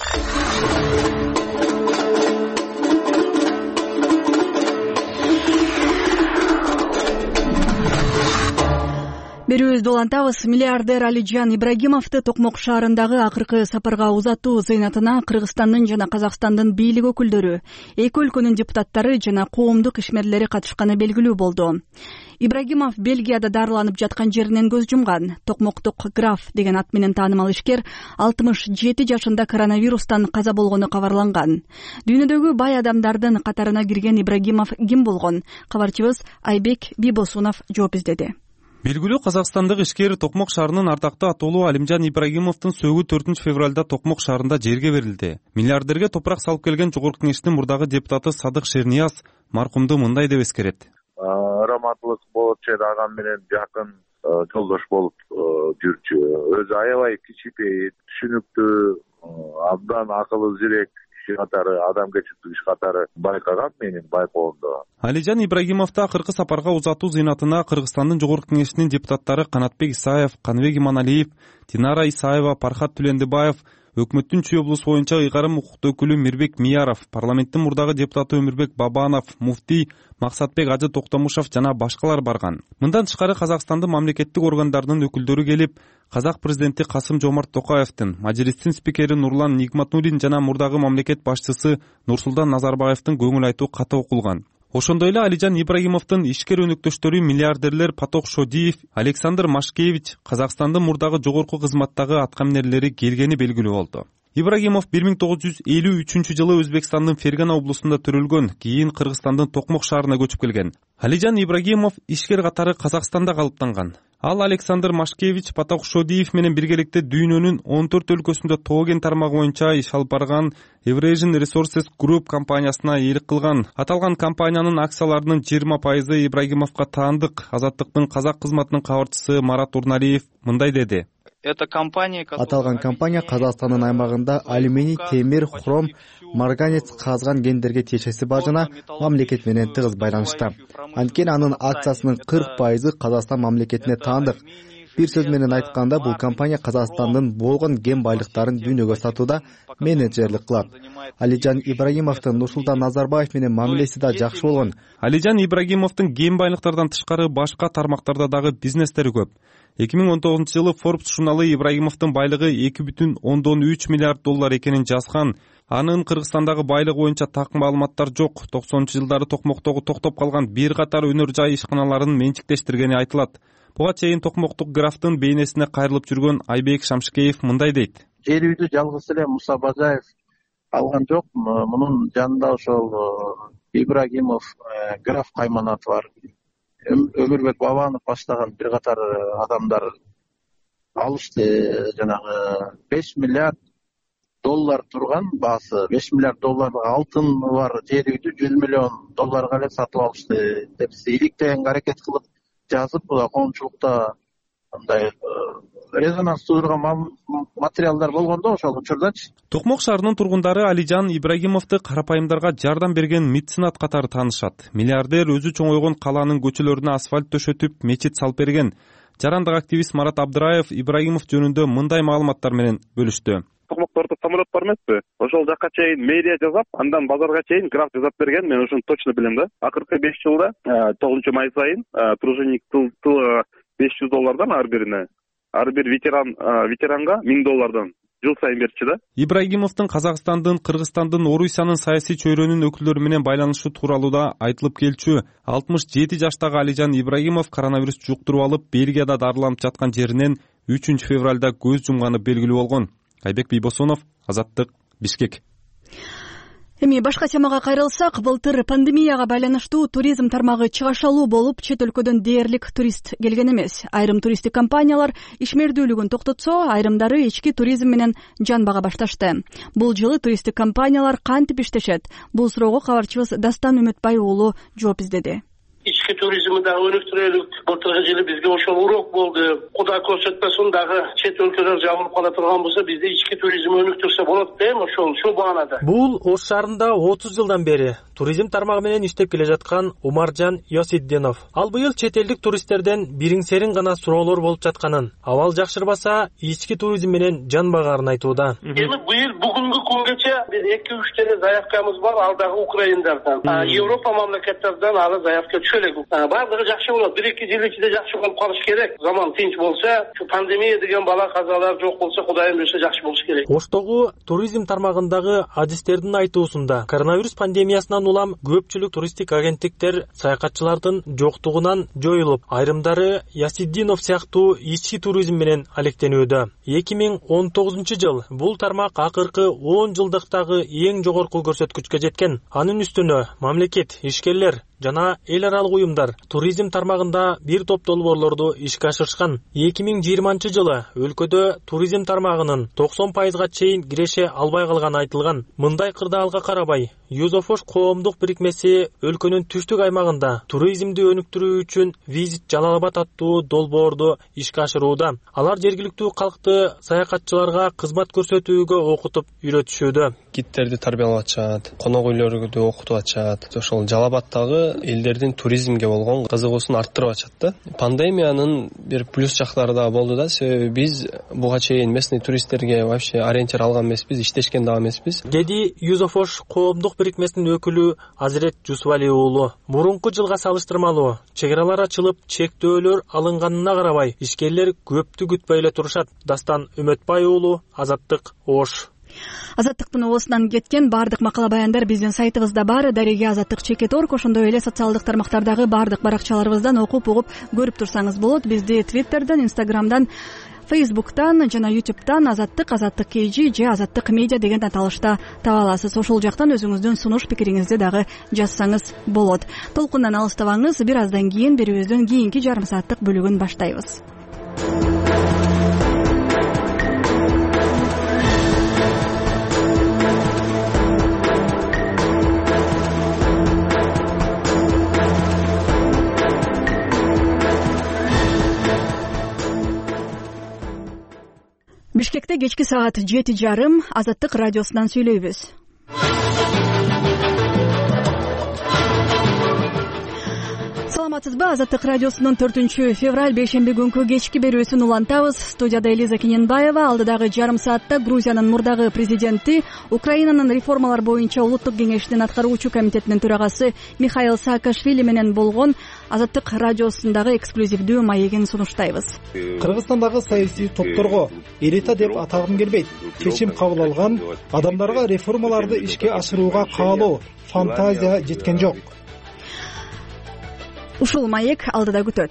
Берүүбүздү улантабыз. Миллиардер Алиджан Ибрагимовду Токмок шаарындагы акыркы сапарга узатуу зыйнатына Кыргызстандын жана Казакстандын бийлик өкүлдөрү, эки өлкөнүн депутаттары жана коомдук ишмерлери катышканы белгилүү болду. Ибрагимов Бельгияда дарыланып жаткан жеринен көз жумган. Токмоктук граф деген ат менен таанымал ишкер алтымыш жети жашында коронавирустан каза болгону кабарланган. Дүйнөдөгү бай адамдардын катарына кирген Ибрагимов ким болгон? Кабарчыбыз Айбек Бибосунов жооп издеди. Белгилүү казакстандык ишкер Токмок шаарынын ардактуу атоолуу Алимжан Ибрагимовдун сөөгү төртүнчү февралда Токмок шаарында жерге берилди. Миллиардерге топурак салып келген Жогорку Кеңештин мурдагы депутаты Садык Шернияз маркумду мындай деп эскерет. Романттуулук болчу агам менен жакын жолдош болуп жүрчү. Өзү аябай кичипейт, түшүнүктүү, абдан акылы зирек киши катары, адамгерчиликтүү киши катары байкагам менин байкоомдо. Алижан Ибрагимовду акыркы сапарга узатуу зыйнатына Кыргызстандын Жогорку Кеңешинин депутаттары Канатбек Исаев, Каныбек Иманалиев, Динара Исаева, Пархат Түлендибаев, өкмөттүн Чүй облусу боюнча ыйгарым укуктуу өкүлү Мирбек Мияров, парламенттин мурдагы депутаты Өмүрбек Бабанов, муфтий Максатбек Ажы Токтомушев жана башкалар барган. Мындан тышкары Казакстандын мамлекеттик органдарынын өкүлдөрү келип, Казак президенти Касым Жомарт Токаевдин, Мажилистин спикери Нурлан Нигматуллин жана мурдагы мамлекет башчысы Нурсултан Назарбаевдин көңүл айтуу каты окулган. Ошондой эле Алижан Ибрагимовдун ишкер өнөктөштөрү миллиардерлер Паток Шодиев, Александр Машкевич Казакстандын мурдагы жогорку кызматтагы аткаминерлери келгени белгилүү болду. Ибрагимов бир миң тогуз жүз элүү үчүнчү жылы Өзбекстандын Фергана облусунда төрөлгөн, кийин Кыргызстандын Токмок шаарына көчүп келген. Алижан Ибрагимов ишкер катары Казакстанда калыптанган. Ал Александр Машкевич, Паток Шодиев менен биргеликте дүйнөнүн он төрт өлкөсүндө Тоген тармагы боюнча иш алып барган Eurasian Resources Group компаниясына ыйлык кылган. Аталган компаниянын акцияларынын жыйырма пайызы Ибрагимовго таандык. Азаттыктын казак кызматынын кабарчысы Марат Урналиев мындай деди. Аталган компания Казакстандын аймагында алюминий, темир, хром, марганец казган кендерге тиешеси бар жана мамлекет менен тыгыз байланышта. Анткени анын акциясынын кырк пайызы Казакстан мамлекетине таандык. Бир сөз менен айтканда, бул компания Казакстандын болгон кен байлыктарын дүйнөгө сатууда менеджерлик кылат. Алижан Ибрагимовдун Нурсултан Назарбаев менен мамилеси да жакшы болгон. Алижан Ибрагимовдун кен байлыктардан тышкары башка тармактарда дагы бизнестери көп. эки миң он тогузунчу жылы Forbes журналы Ибрагимовдун байлыгы эки бүтүн ондон үч миллиард доллар экенин жазган. Анын Кыргызстандагы байлыгы боюнча так маалыматтар жок. токсонунчу жылдары Токмоктогу токтоп калган бир катар өнөр жай ишканаларын менчиктештиргени айтылат. Буга чейин Токмоктук графтын бейнесине кайрылып жүргөн Айбек Шамшыкеев мындай дейт. Жер үйдү жалгыз эле Муса Бажаев алган жок. Мунун жанында ошол Ибрагимов, граф Кайманат бар. Өмүрбек Бабанов баштаган бир катар адамдар алышты. Жанагы беш миллиард доллар турган баасы, беш миллиард долларлык алтын бар жер үйдү жүз миллион долларга эле сатып алышты деп иликтеген аракет кылып жазып, буга коомчулукта андай резонанс туудурган материалдар болгондо ошол учурдачы. Токмок шаарынын тургундары Алижан Ибрагимовду карапайымдарга жардам берген меценат катары таанышат. Миллиардер өзү чоңойгон калаанын көчөлөрүнө асфальт төшөтүп, мечит салып берген. Жарандык активист Марат Абдыраев Ибрагимов жөнүндө мындай маалыматтар менен бөлүштү. Токмоктордо самолет бар эмеспи? Ошол жакка чейин мэрия жасап, андан базарга чейин граф жасап берген. Мен ошону точно билем да. Акыркы беш жылда тогузунчу май сайын труженик тыл беш жүз доллардан ар бирине, ар бир ветеран ветеранга миң доллардан жыл сайын берчү да. Ибрагимовдун Казакстандын, Кыргызстандын, Орусиянын саясий чөйрөнүн өкүлдөрү менен байланышы тууралуу да айтылып келчү. алтымыш жети жаштагы Алижан Ибрагимов коронавирус жуктуруп алып, Бельгияда дарыланып жаткан жеринен үчүнчү февралда көз жумганы белгилүү болгон. Айбек Бийбосонов, Азаттык, Бишкек. Эми башка темага кайрылсак, былтыр пандемияга байланыштуу туризм тармагы чыгашалуу болуп, чет өлкөдөн дээрлик турист келген эмес. Айрым туристтик компаниялар ишмердүүлүгүн токтотсо, айрымдары ички туризм менен жан бага башташты. Бул жылы туристтик компаниялар кантип иштешет? Бул суроого кабарчыбыз Дастан Үмүтбай уулу жооп издеди. Ички туризмди дагы өнүктүрөлүк. Былтыркы жылы бизге ошол урок болду. Кудай көрсөтпөсүн дагы чет өлкөлөр жабылып кала турган болсо, бизде ички туризм өнүктүрсө болот дейм, ошол ушул баанада. Бул Ош шаарында отуз жылдан бери туризм тармагы менен иштеп келе жаткан Умаржан Йосиддинов. Ал быйыл чет элдик туристтерден бириң-сериң гана суроолор болуп жатканын, абал жакшырбаса, ички туризм менен жан багарын айтууда. Эми быйыл бүгүнкү күнгөчө бир эки үч деле заявкабыз бар, ал дагы украиндардан, Европа мамлекеттеринен ары заявка баардыгы жакшы болот. бир эки жыл ичинде жакшы болуп калыш керек. Заман тынч болсо, пандемия деген бала казалар жок болсо, Кудайым берсе жакшы болуш керек. Оштогу туризм тармагындагы адистердин айтуусунда, коронавирус пандемиясынан улам көпчүлүк туристтик агенттиктер саякатчылардын жоктугунан жоюлуп, айрымдары Ясиддинов сыяктуу ички туризм менен алектенүүдө. эки миң он тогузунчу жыл бул тармак акыркы он жылдыктагы эң жогорку көрсөткүчкө жеткен. Анын үстүнө мамлекет, ишкерлер жана эл аралык уюмдар туризм тармагында бир топ долбоорлорду ишке ашырышкан. эки миң жыйырманчы жылы өлкөдө туризм тармагынын токсон пайызга чейин киреше албай калганы айтылган. Мындай кырдаалга карабай, Юзофош коомдук бирикмеси өлкөнүн түштүк аймагында туризмди өнүктүрүү үчүн Визит Жалалабад аттуу долбоорду ишке ашырууда. Алар жергиликтүү калкты саякатчыларга кызмат көрсөтүүгө окутуп үйрөтүшүүдө. Гидтерди тарбиялап атышат, конок үйлөрдү окутуп атышат. Ошол Жалалабадтагы элдердин туризмге болгон кызыгуусун арттырып атышат да. Пандемиянын бир плюс жактары да болду да. Себеби биз буга чейин местный туристтерге вообще ориентир алган эмеспиз, иштешкен да эмеспиз. Деди Юзофош коомдук бирикмесинин өкүлү Азирет Жусвали уулу. Мурунку жылга салыштырмалуу чек-аралар ачылып, чектөөлөр алынганына карабай, ишкерлер көптү күтпөй эле турушат. Дастан Үмөтбай уулу, Азаттык, Ош. Азаттыктын оосунан кеткен баардык макала баяндар биздин сайтыбызда бар. Дареге Азаттык чекит орг, ошондой эле социалдык тармактардагы баардык баракчаларыбыздан окуп угуп көрүп турсаңыз болот. Бизди Твиттерден, Инстаграмдан, Фейсбуктан жана Ютубтан Азаттык, Азаттык kg же Азаттык медиа деген аталышта таба аласыз. Ошол жактан өзүңүздүн сунуш пикириңизди дагы жазсаңыз болот. Толкундан алыстабаңыз. Бир аздан кийин берүүбүздүн кийинки жарым сааттык бөлүгүн баштайбыз. Бишкекте кечки саат жети жарым Азаттык радиосунан сүйлөйбүз. Саламатсызбы? Азаттык радиосунун төртүнчү февраль бейшемби күнкү кечки берүүсүн улантабыз. Студияда Элиза Киненбаева. Алдыдагы жарым саатта Грузиянын мурдагы президенти, Украинанын реформалар боюнча улуттук кеңештин аткаруучу комитетинин төрагасы Михаил Саакашвили менен болгон Азаттык радиосундагы эксклюзивдүү маегин сунуштайбыз. Кыргызстандагы саясий топторго элита деп атагым келбейт. Чечим кабыл алган адамдарга реформаларды ишке ашырууга каалоо, фантазия жеткен жок. Ушул маек алдыда күтөт.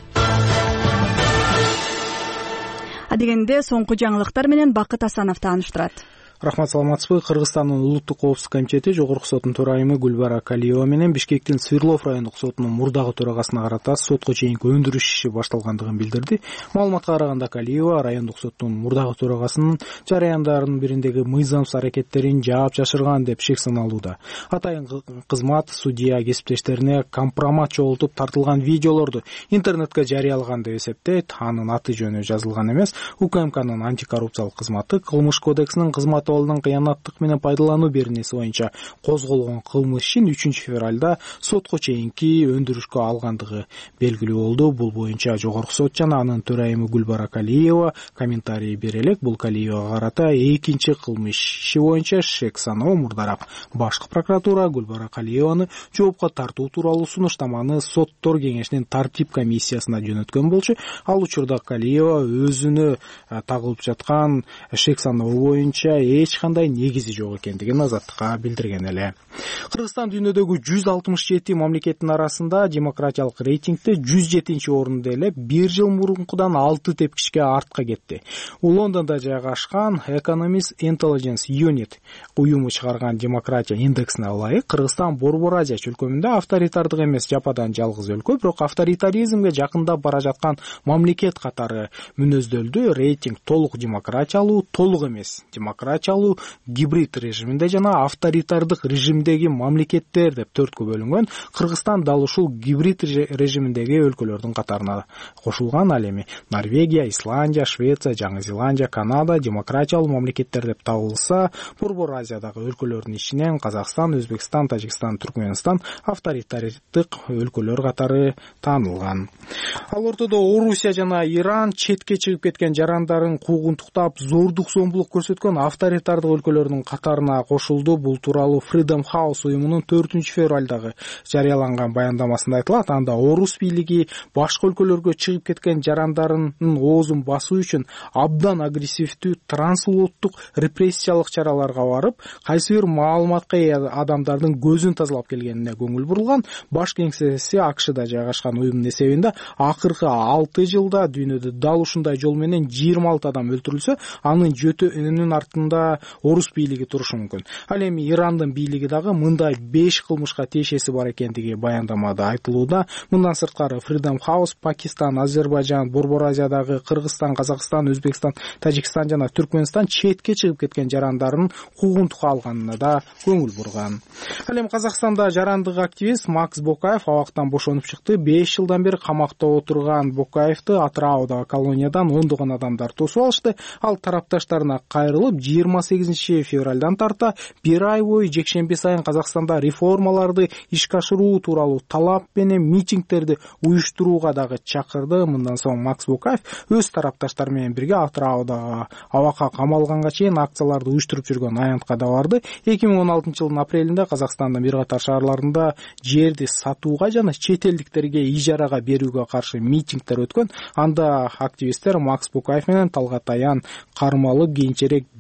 Адегенде соңку жаңылыктар менен Бакыт Асанов тааныштырат. Рахмат, саламатсызбы? Кыргызстандын улуттук коопсуздук комитети Жогорку соттун төрайымы Гүлбара Калиева менен Бишкектин Свердлов райондук сотунун мурдагы төрагасына карата сотко чейинки өндүрүш иши башталгандыгын билдирди. Маалыматка караганда Калиева райондук соттун мурдагы төрагасынын жараяндарынын бириндеги мыйзамсыз аракеттерин жаап жашырган деп шек саналууда. Атайын кызмат судья кесиптештерине компромат чогултуп тартылган видеолорду интернетке жарыялаган деп эсептейт. Анын аты жөнү жазылган эмес. УКМКнын антикоррупциялык кызматы Кылмыш кодексинин кызмат абалынан кыянаттык менен пайдалануу беренеси боюнча козголгон кылмыш ишин үчүнчү февралда сотко чейинки өндүрүшкө алгандыгы белгилүү болду. Бул боюнча Жогорку сот жана анын төрайымы Гүлбара Калиева комментарий бере элек. Бул Калиевага карата экинчи кылмыш иши боюнча шек саноо. Мурдараак башкы прокуратура Гүлбара Калиеваны жоопко тартуу тууралуу сунуштаманы соттор кеңешинин тартип комиссиясына жөнөткөн болчу. Ал учурда Калиева өзүнө тагылып жаткан шек саноо боюнча эч кандай негизи жок экендигин Азаттыкка билдирген эле. Кыргызстан дүйнөдөгү жүз алтымыш жети мамлекеттин арасында демократиялык рейтингде жүз жетинчи орунда эле бир жыл мурункудан алты тепкичке артка кетти. Лондондо жайгашкан Economist Intelligence Unit уюму чыгарган демократия индексине ылайык Кыргызстан Борбор Азия чөлкөмүндө авторитардык эмес жападан жалгыз өлкө, бирок авторитаризмге жакындап бара жаткан мамлекет катары мүнөздөлдү. Рейтинг толук демократиялуу, толук эмес демократиялуу, гибрид режиминде жана авторитардык режимдеги мамлекеттер деп төрткө бөлүнгөн. Кыргызстан дал ушул гибрид режиминдеги өлкөлөрдүн катарына кошулган. Ал эми Норвегия, Исландия, Швеция, Жаңы Зеландия, Канада демократиялуу мамлекеттер деп табылса, Борбор Азиядагы өлкөлөрдүн ичинен Казакстан, Өзбекстан, Тажикстан, Түркмөнстан авторитардык өлкөлөр катары таанылган. Ал ортодо Орусия жана Иран четке чыгып кеткен жарандарын куугунтуктап зордук зомбулук көрсөткөн авторитардык өлкөлөрдүн катарына кошулду. Бул тууралуу Freedom House уюмунун төртүнчү февралдагы жарыяланган баяндамасында айтылат. Анда Орус бийлиги башка өлкөлөргө чыгып кеткен жарандарынын оозун басуу үчүн абдан агрессивдүү трансулуттук репрессиялык чараларга барып, кайсы бир маалыматка ээ адамдардын көзүн тазалап келгенине көңүл бурулган. Баш кеңсеси АКШда жайгашкан уюмдун эсебинде акыркы алты жылда дүйнөдө дал ушундай жол менен жыйырма алты адам өлтүрүлсө, анын жөтөнүн артында Орус бийлиги турушу мүмкүн. Ал эми Ирандын бийлиги дагы мындай беш кылмышка тиешеси бар экендиги баяндамада айтылууда. Мындан сырткары Freedom House Пакистан, Азербайжан, Борбор Азиядагы Кыргызстан, Казакстан, Өзбекстан, Тажикстан жана Түркмөнстан четке чыгып кеткен жарандарын куугунтукка алганына да көңүл бурган. Ал эми Казакстанда жарандык активист Макс Бокаев абактан бошонуп чыкты. беш жылдан бери камакта отурган Бокаевди Атыраудагы колониядан ондогон адамдар тосуп алышты. Ал тарапташтарына кайрылып, жыйырма сегизинчи февралдан тарта бир ай бою жекшемби сайын Казакстанда реформаларды ишке ашыруу тууралуу талап менен митингдерди уюштурууга дагы чакырды. Мындан соң Макс Бокаев өз тарапташтары менен бирге Атыраудагы абакка камалганга чейин акцияларды уюштуруп жүргөн аянтка да барды. эки миң он алтынчы жылдын апрелинде Казакстандын бир катар шаарларында жерди сатууга жана чет элдиктерге ижарага берүүгө каршы митингдер өткөн. Анда активисттер Макс Бокаев менен Талгат Аян кармалып, кийинчерээк беш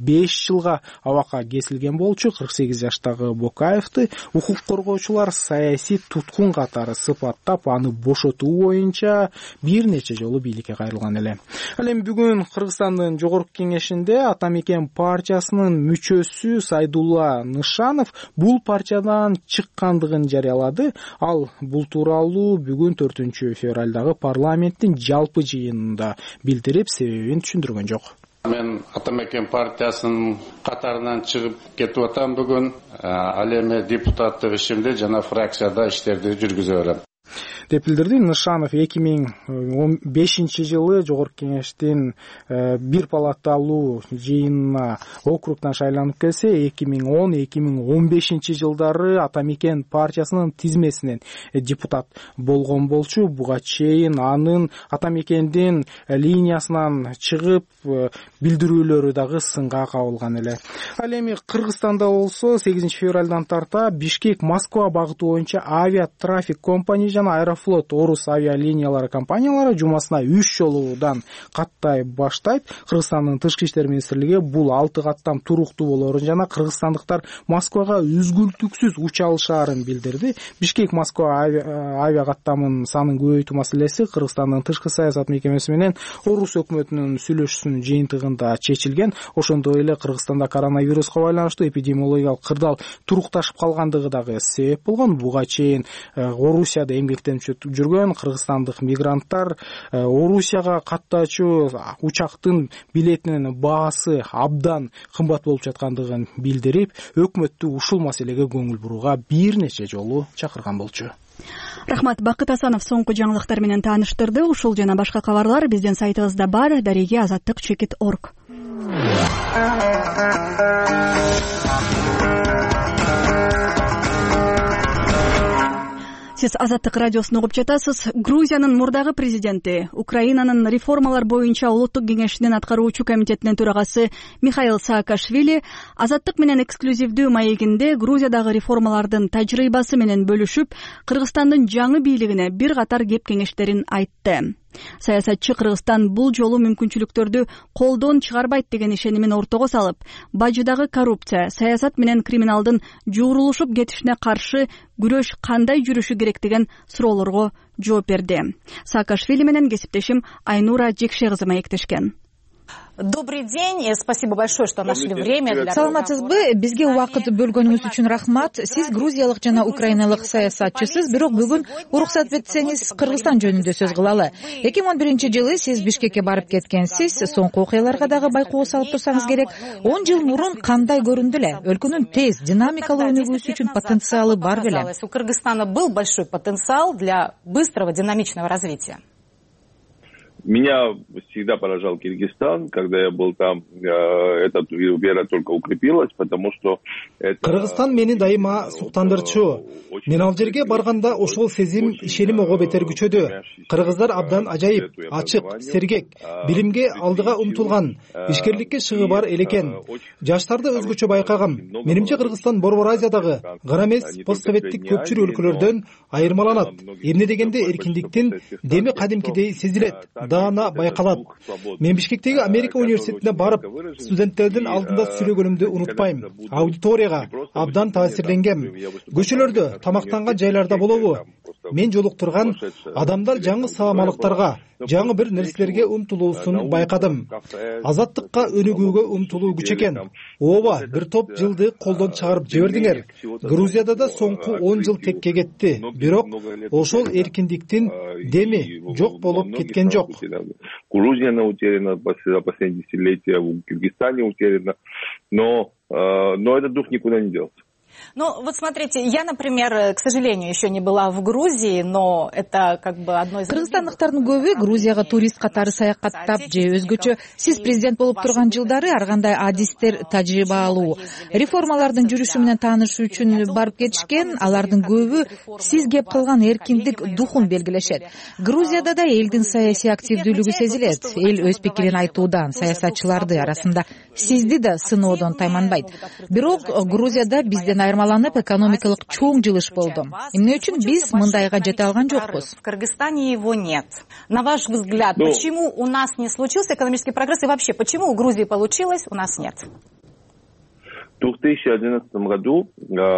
жылга абакка кесилген болчу кырк сегиз жаштагы Бокаевди укук коргоочулар саясий туткун катары сыпаттап аны бошотуу боюнча бир нече жолу бийликке кайрылган эле. Ал эми бүгүн Кыргызстандын жогорку кеңешинде Ата Мекен партиясынын мүчөсү Сайдулла Нышанов бул партиядан чыккандыгын жарыялады. Ал бул тууралуу бүгүн төртүнчү февралдагы парламенттин жалпы жыйынында билдирип, себебин түшүндүргөн жок. Мен Ата Мекен партиясынын катарынан чыгып кетип атам бүгүн. Ал эми депутаттык ишимде жана фракцияда иштерди жүргүзө берем деп билдирди. Нышанов эки миң он бешинчи жылы жогорку кеңештин бир палаталуу жыйынына округдан шайланып келсе, эки миң он эки миң он бешинчи жылдары Ата Мекен партиясынын тизмесинен депутат болгон болчу. Буга чейин анын Ата Мекендин линиясынан чыгып билдирүүлөрү дагы сынга кабылган эле. Ал эми Кыргызстанда болсо сегизинчи февралдан тарта Бишкек Москва багыты боюнча авиа трафик компания жана Аэрофлот Орус авиалиниялары компаниялары жумасына үч жолуудан каттай баштайт. Кыргызстандын тышкы иштер министрлиги бул алты каттам туруктуу болоорун жана кыргызстандыктар Москвага үзгүлтүксүз уча алышаарын билдирди. Бишкек Москва авиа каттамынын санын көбөйтүү маселеси Кыргызстандын тышкы саясат мекемеси менен Орус өкмөтүнүн сүйлөшүүсүнүн жыйынтыгында чечилген. Ошондой эле Кыргызстанда коронавируска байланыштуу эпидемиологиялык кырдаал турукташып калгандыгы дагы себеп болгон. Буга чейин Орусияда эмгектенип жүргөн кыргызстандык мигранттар Орусияга каттачу учактын билетинин баасы абдан кымбат болуп жаткандыгын билдирип, өкмөттү ушул маселеге көңүл бурууга бир нече жолу чакырган болчу. Рахмат. Бакыт Асанов соңку жаңылыктар менен тааныштырды. Ушул жана башка кабарлар биздин сайтыбызда бар. Дареги азаттык чекит точка орг. Сиз Азаттык радиосун угуп жатасыз. Грузиянын мурдагы президенти, Украинанын реформалар боюнча улуттук кеңешинин аткаруучу комитетинин төрагасы Михаил Саакашвили Азаттык менен эксклюзивдүү маегинде Грузиядагы реформалардын тажрыйбасы менен бөлүшүп, Кыргызстандын жаңы бийлигине бир катар кеп кеңештерин айтты. Саясатчы Кыргызстан бул жолу мүмкүнчүлүктөрдү колдон чыгарбайт деген ишенимин ортого салып, бажыдагы коррупция, саясат менен криминалдын жуурулушуп кетишине каршы күрөш кандай жүрүшү керек деген суроолорго жооп берди. Саакашвили менен кесиптешим Айнура Жекше кызы маектешкен. Добрый день, спасибо большое, что нашли время для... Саламатсызбы, бизге убакыт бөлгөнүңүз үчүн рахмат. Сиз грузиялык жана украиналык саясатчысыз, бирок бүгүн уруксат этсеңиз Кыргызстан жөнүндө сөз кылалы. эки миң он биринчи жылы сиз Бишкекке барып кеткенсиз, соңку окуяларга дагы байкоо салып турсаңыз керек. он жыл мурун кандай көрүндү эле? Өлкөнүн тез, динамикалуу өнүгүүсү үчүн потенциалы бар беле? У Кыргызстана был большой потенциал для быстрого динамичного развития. Меня всегда поражал Киргизстан, когда я был там, эта вера только укрепилась, потому что это... Кыргызстан мени дайыма суктандырчу. Мен ал жерге барганда ошол сезим, ишеним ого бетер күчөдү. Кыргыздар абдан ажайып, ачык, сергек, билимге алдыга умтулган, ишкерликке шыгы бар эл экен. Жаштарды өзгөчө байкагам. Менимче Кыргызстан Борбор Азиядагы гана эмес постсоветтик көпчүлүк өлкөлөрдөн айырмаланат. Эмне дегенде эркиндиктин деми кадимкидей сезилет. Даана байкалат. Мен Бишкектеги Америка университетине барып, студенттердин алдында сүйлөгөнүмдү унутпайм. Аудиторияга абдан таасирленгем. Көчөлөрдө, тамактанган жайларда болобу? Мен жолуктурган адамдар жаңы саамалыктарга, жаңы бир нерселерге умтулуусун байкадым. Азаттыкка өнүгүүгө умтулуу күч экен. Ооба, бир топ жылды колдон чыгарып жибердиңер. Грузияда да соңку он жыл текке кетти. Бирок ошол эркиндиктин деми жок болуп кеткен жок. Грузия утеряна за последние десятилетия, в Киргизстане утеряна, но, но этот дух никуда не делся. Ну, вот смотрите, я, например, к сожалению, еще не была в Грузии, но это как бы одно из... Кыргызстандыктардын көбү Грузияга турист катары саякаттап же өзгөчө сиз президент болуп турган жылдары ар кандай адистер тажрыйба алуу, реформалардын жүрүшү менен таанышуу үчүн барып кетишкен. Алардын көбү сиз кеп кылган эркиндик духун белгилешет. Грузияда да элдин саясий активдүүлүгү сезилет. Эл өз пикирин айтуудан, саясатчыларды арасында сизди да сыноодон тайманбайт. Бирок Грузияда бизден айырмаланып экономикалык чоң жылыш болду. Эмне үчүн биз мындайга жете алган жокпуз? В Кыргызстане его нет. На ваш взгляд, почему у нас не случился экономический прогресс и вообще, почему у Грузии получилось, у нас нет? две тысячи одиннадцатом году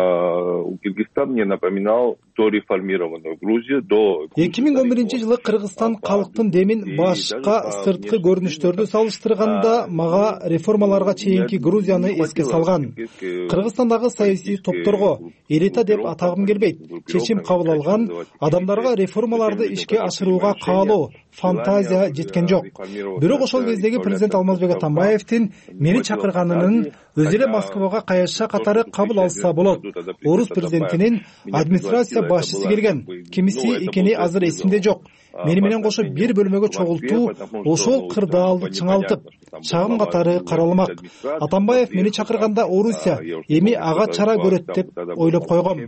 Кыргызстан мне напоминал дореформированную Грузию до. эки миң он биринчи жылы Кыргызстан калктын демин башка сырткы көрүнүштөрдү салыштырганда мага реформаларга чейинки Грузияны эске салган. Кыргызстандагы саясий топторго элита деп атагым келбейт. Чечим кабыл алган адамдарга реформаларды ишке ашырууга каалоо, фантазия жеткен жок. Бирок ошол кездеги президент Алмазбек Атамбаевдин мени чакырганынын өзү эле Москвага каяша катары кабыл алса болот. Орус президентинин администрация башчысы келген. Кимиси экени азыр эсимде жок. Мени менен кошо бир бөлмөгө чогултуу, ошол кырдаалды чыңалтып, чагым катары каралмак. Атамбаев мени чакырганда Орусия эми ага чара көрөт деп ойлоп койгом.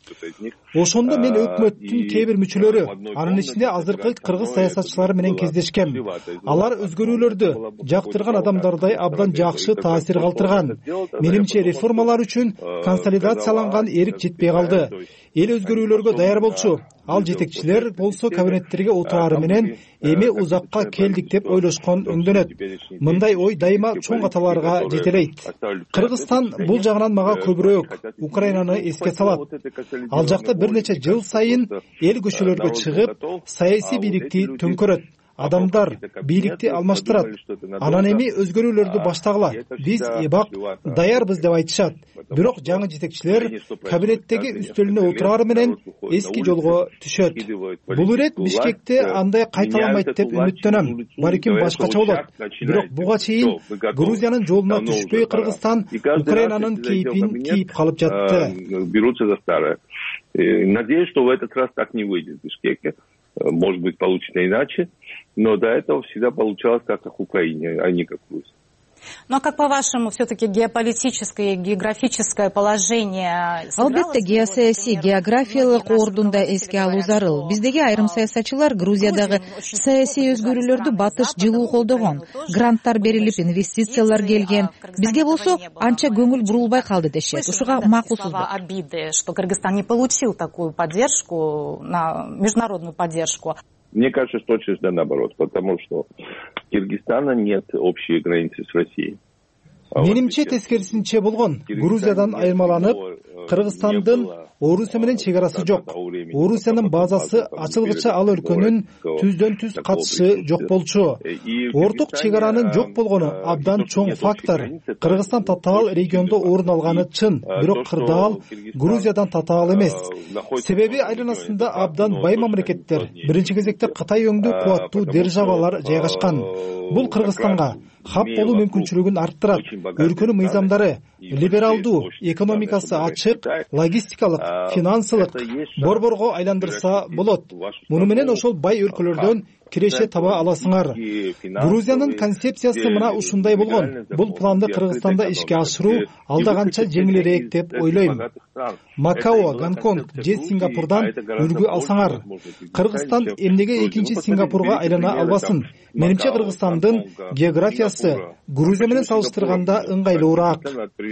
Ошондо мен өкмөттүн кээ бир мүчөлөрү, анын ичинде азыркы кыргыз саясатчылары менен кездешкем. Алар өзгөрүүлөрдү жактырган адамдардай абдан жакшы таасир калтырган. Менимче реформалар үчүн консолидацияланган эрк жетпей калды. Эл өзгөрүүлөргө даяр болчу. Ал жетекчилер болсо кабинеттерге отурары менен эми узакка келдик деп ойлошкон өңдөнөт. Мындай ой дайыма чоң каталарга жетелейт. Кыргызстан бул жагынан мага көбүрөөк Украинаны эске салат. Ал жакта бир нече жыл сайын эл көчөлөргө чыгып, саясий бийликти төңкөрөт. Адамдар бийликти алмаштырат. Анан эми өзгөрүүлөрдү баштагыла. Биз эбак даярбыз деп айтышат. Бирок жаңы жетекчилер кабинеттеги үстөлүнө отурары менен эски жолго түшөт. Бул ирет Бишкекте андай кайталамайт деп үмүттөнөм. Балким башкача болот. Бирок буга чейин Грузиянын жолуна түшпөй Кыргызстан Украинанын кейпин кийип калып жатты. Берутся за старое. Надеюсь, что в этот раз так не выйдет в Бишкеке. Может быть, получится иначе, но до этого всегда получалось как в Украине, а не как в Грузии. Ну а как по-вашему, все-таки геополитическое и географическое положение? Албетте геосаясий, географиялык ордунда эске алуу зарыл. Биздеги айрым саясатчылар Грузиядагы саясий өзгөрүүлөрдү батыш жылуу колдогон. Гранттар берилип, инвестициялар келген. Бизге болсо анча көңүл бурулбай калды дешет. Ушуга макулсузбу? Обиды, что Кыргызстан не получил такую поддержку, на международную поддержку. Мне кажется, что точно наоборот, потому что у Кыргызстана нет общей границы с Россией. Менимче тескерисинче болгон. Грузиядан айырмаланып, Кыргызстандын Орусия менен чегарасы жок. Орусиянын базасы ачылгыча ал өлкөнүн түздөн түз катышы жок болчу. Орток чегаранын жок болгону абдан чоң фактор. Кыргызстан татаал региондо орун алганы чын, бирок кырдаал Грузиядан татаал эмес. Себеби айланасында абдан бай мамлекеттер, биринчи кезекте Кытай өңдүү кубаттуу державалар жайгашкан. Бул Кыргызстанга хап болуу мүмкүнчүлүгүн арттырат. Өлкөнүн мыйзамдары либералдуу, экономикасы ачык, логистикалык, финансылык борборго айландырса болот. Муну менен ошол бай өлкөлөрдөн киреше таба аласыңар. Грузиянын концепциясы мына ушундай болгон. Бул планды Кыргызстанда ишке ашыруу алда канча жеңилирээк деп ойлойм. Макао, Гонконг же Сингапурдан үлгү алсаңар. Кыргызстан эмнеге экинчи Сингапурга айлана албасын? Менимче Кыргызстандын географиясы Грузия менен салыштырганда ыңгайлуураак.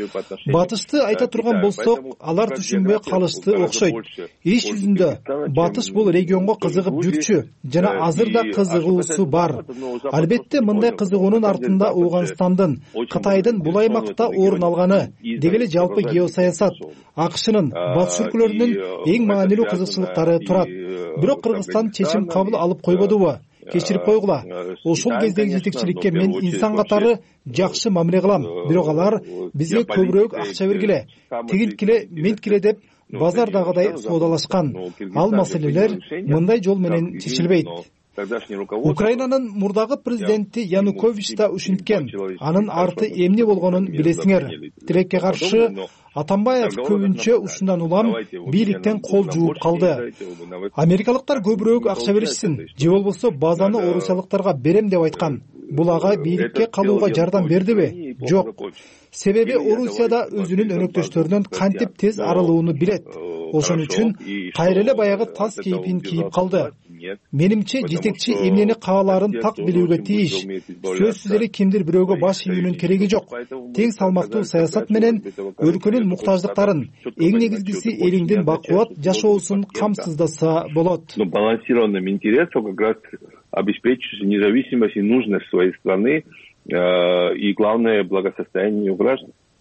Батышты айта турган болсок, алар түшүнбөй калышты окшойт. Иш жүзүндө Батыш бул регионго кызыгып жүрчү жана азыр да кызыгуусу бар. Албетте мындай кызыгуунун артында Ооганстандын, Кытайдын бул аймакта орун алганы, дегеле жалпы геосаясат, АКШнын, батыш өлкөлөрүнүн эң маанилүү кызыкчылыктары турат. Бирок Кыргызстан чечим кабыл алып койбодубу? Кечирип койгула. Ошол кездеги жетекчиликке мен инсан катары жакшы мамиле кылам. Бирок алар бизге көбүрөөк акча бергиле, тигилткиле, менткиле деп базардагыдай соодалашкан. Ал маселелер мындай жол менен чечилбейт. Украинанын мурдагы президенти Янукович да ушинткен. Анын арты эмне болгонун билесиңер. Тилекке каршы Атамбаев көбүнчө ушундан улам бийликтен кол жууп калды. Америкалыктар көбүрөөк акча беришсин, же болбосо базаны орусиялыктарга берем деп айткан. Бул ага бийликке калууга жардам бердиби? Жок. Себеби Орусияда өзүнүн өнөктөштөрүнөн кантип тез арылууну билет. Ошон үчүн кайра эле баягы тас кейпин кийип калды. Менимче жетекчи эмнени каалаарын так билүүгө тийиш. Сөзсүз эле кимдир бирөөгө баш ийүүнүн кереги жок. Тең салмактуу саясат менен өлкөнүн муктаждыктарын, эң негизгиси элиңдин бакубат жашоосун камсыздаса болот. Балансированным интересом как раз обеспечить независимость и нужность своей страны и, главное, благосостояние ее граждан.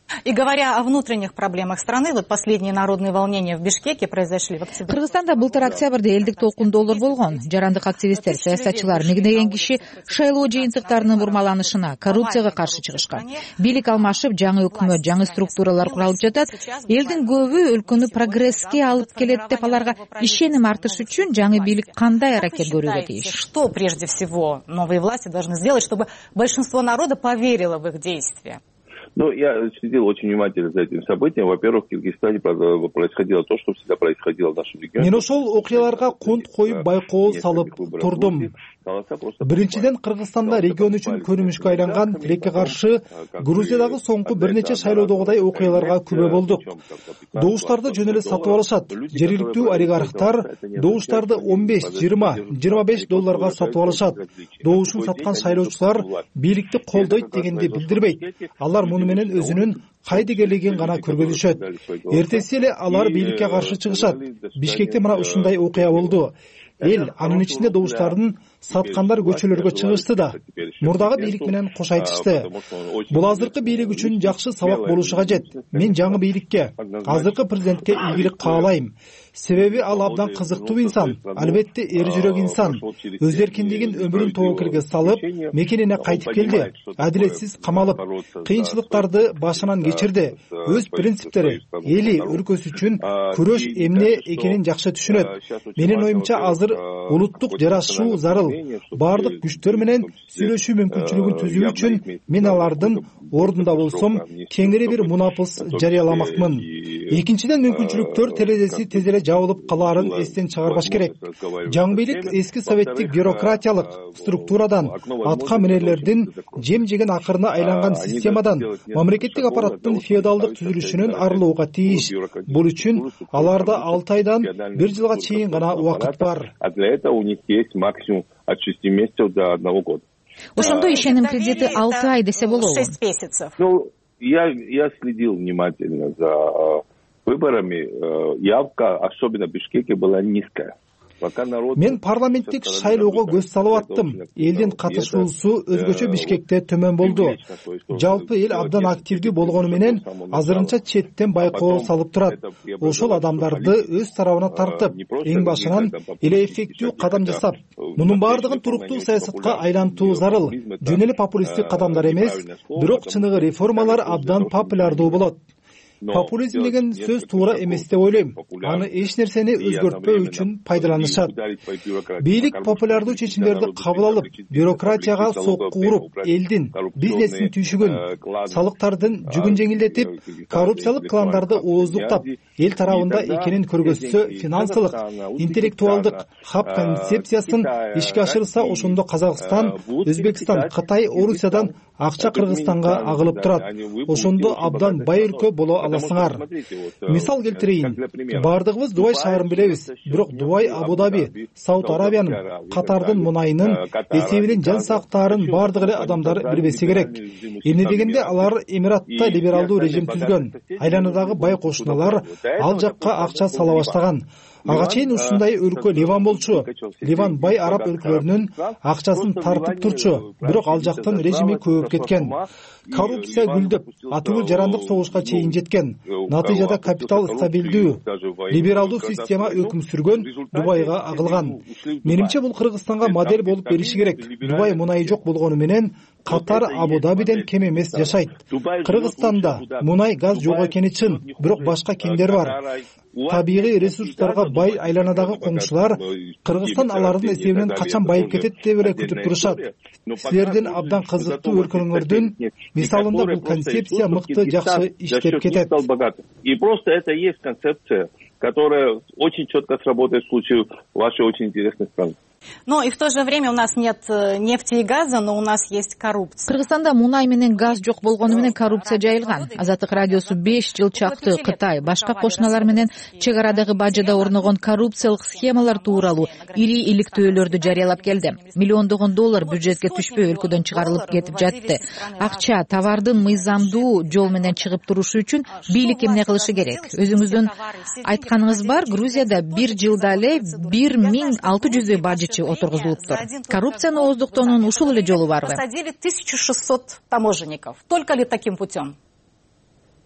И говоря о внутренних проблемах страны, вот последние народные волнения в Бишкеке произошли в октябре. Кыргызстанда былтыр октябрда элдик толкундоолор болгон. Жарандык активисттер, саясатчылар мигдеген киши шайлоо жыйынтыктарынын бурмаланышына, коррупцияга каршы чыгышкан. Бийлик алмашып, жаңы өкмөт, жаңы структуралар куралып жатат. Элдин көбү өлкөнү прогресске алып келет деп аларга ишеним артыш үчүн жаңы бийлик кандай аракет көрүүгө тийиш? Что прежде всего новые власти должны сделать, чтобы большинство народа поверило в их действия? Ну, я следил очень внимательно за этим событием. Во-первых, в Киргизстане происходило то, что всегда происходило в нашем регионе. Мен ошол окуяларга кунт коюп байкоо салып турдум. Биринчиден, Кыргызстанда регион үчүн көнүмүшкө айланган тилекке каршы Грузиядагы соңку бир нече шайлоодогудай окуяларга күбө болдук. Добуштарды жөн эле сатып алышат. Жергиликтүү олигархтар добуштарды он беш, жыйырма, жыйырма беш долларга сатып алышат. Добушун саткан шайлоочулар бийликти колдойт дегенди билдирбейт. Алар муну менен өзүнүн кайдыгерлигин гана көргөзүшөт. Эртеси эле алар бийликке каршы чыгышат. Бишкекте мына ушундай окуя болду. Эл анын ичинде добуштардын саткандар көчөлөргө чыгышты да. Мурдагы бийлик менен кош айтышты. Бул азыркы бийлик үчүн жакшы сабак болушу кажет. Мен жаңы бийликке, азыркы президентке ийгилик каалайм. Себеби ал абдан кызыктуу инсан, албетте эр жүрөк инсан. Өз эркиндигин өмүрүн тобокелге салып, мекенине кайтып келди. Адилетсиз камалып, кыйынчылыктарды башынан кечирди. Өз принциптери, эли, өлкөсү үчүн күрөш эмне экенин жакшы түшүнөт. Менин оюмча азыр улуттук жарашуу зарыл. Бардык күчтөр менен сүйлөшүү мүмкүнчүлүгүн түзүү үчүн мен алардын ордунда болсом, кеңири бир мунапыс жарыяламакмын. Экинчиден, мүмкүнчүлүктөр терезеси тез эле жабылып калаарын эстен чыгарбаш керек. Жаңы бийлик эски советтик бюрократиялык структурадан, атка минерлердин жем жеген акырына айланган системадан, мамлекеттик аппараттын феодалдык түзүлүшүнөн арылууга тийиш. Бул үчүн аларда алты айдан бир жылга чейин гана убакыт бар. От шести месяцев до одного года. Ошондо ишеним кредити алты ай десе болобу? Ну, я, я следил внимательно за э, выборами. Э, явка, особенно в Бишкеке, была низкая. Мен парламенттик шайлоого көз салып аттым. Элдин катышуусу өзгөчө Бишкекте төмөн болду. Жалпы эл абдан активдүү болгону менен азырынча четтен байкоо салып турат. Ошол адамдарды өз тарабына тартып, эң башынан эле эффектүү кадам жасап, мунун бардыгын туруктуу саясатка айлантуу зарыл. Жөн эле популисттик кадамдар эмес, бирок чыныгы реформалар абдан популярдуу болот. Популизм деген сөз туура эмес деп ойлойм. Аны эч нерсени өзгөртпөө үчүн пайдаланышат. Бийлик популярдуу чечимдерди кабыл алып, бюрократияга сокку уруп, элдин, бизнестин түйшүгүн, салыктардын жүгүн жеңилдетип, коррупциялык кландарды ооздуктап, эл тарабында экенин көргөзсө, финансылык, интеллектуалдык хаб концепциясын ишке ашырса, ошондо Казакстан, Өзбекстан, Кытай, Орусиядан акча Кыргызстанга агылып турат. Ошондо абдан бай өлкө боло аласыңар. Мисал келтирейин. Бардыгыбыз Дубай шаарын билебиз. Бирок Дубай, Абу-Даби, Сауд Арабиянын, Катардын мунайынын эсебинен жан сактаарын бардык эле адамдар билбеси керек. Эмне дегенде алар Эмиратта либералдуу режим түзгөн. Айланадагы бай кошуналар ал жакка акча сала баштаган. Ага чейин ушундай өлкө Ливан болчу. Ливан бай араб өлкөлөрүнүн акчасын тартып турчу. Бирок ал жактын режими көбөйүп кеткен. Коррупция гүлдөп, атуу жарандык согушка чейин жеткен. Натыйжада капитал стабилдүү, либералдуу система өкүм сүргөн, Дубайга агылган. Менимче бул Кыргызстанга модель болуп бериши керек. Дубай мунайы жок болгону менен Катар Абу-Дабиден кем эмес жашайт. Кыргызстанда мунай, газ жок экени чын, бирок башка кемдер бар. Табигый ресурстарга бай айланадагы коңшулар Кыргызстан алардын эсебинен качан байып кетет деп эле күтүп турушат. Силердин абдан кызыктуу өлкөңөрдүн мисалында бул концепция мыкты жакшы иштеп кетет. И просто это есть концепция, которая очень четко сработает в случае вашей очень интересной страны. Но и в то же время у нас нет нефти и газа, но у нас есть коррупция. Кыргызстанда мунай менен газ жок болгону менен коррупция жайылган. Азаттык радиосу беш жыл чакты Кытай, башка кошуналар менен чек арадагы бажада орногон коррупциялык схемалар тууралуу ири иликтөөлөрдү жарыялап келди. Миллиондогон доллар бюджетке түшпөй өлкөдөн чыгарылып кетип жатты. Акча, товардын мыйзамдуу жол менен чыгып турушу үчүн бийлик эмне кылышы керек? Өзүңүздүн айтканыңыз бар, Грузияда бир жылда эле бир миң алты жүздөй бажы отургузулуптур. Коррупцияны ооздуктоонун ушул эле жолу барбы? Посадили тысячу шестьсот таможенников. Только ли таким путем?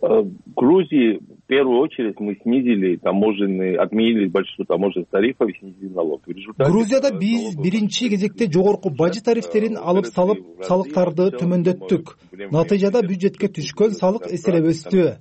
В Грузии в первую очередь мы снизили таможенные, отменили большинство таможенных тарифов и снизили налог. Грузияда биз биринчи кезекте жогорку бажы тарифтерин алып салып, салыктарды төмөндөттүк. Натыйжада бюджетке түшкөн салык эселеп өстү.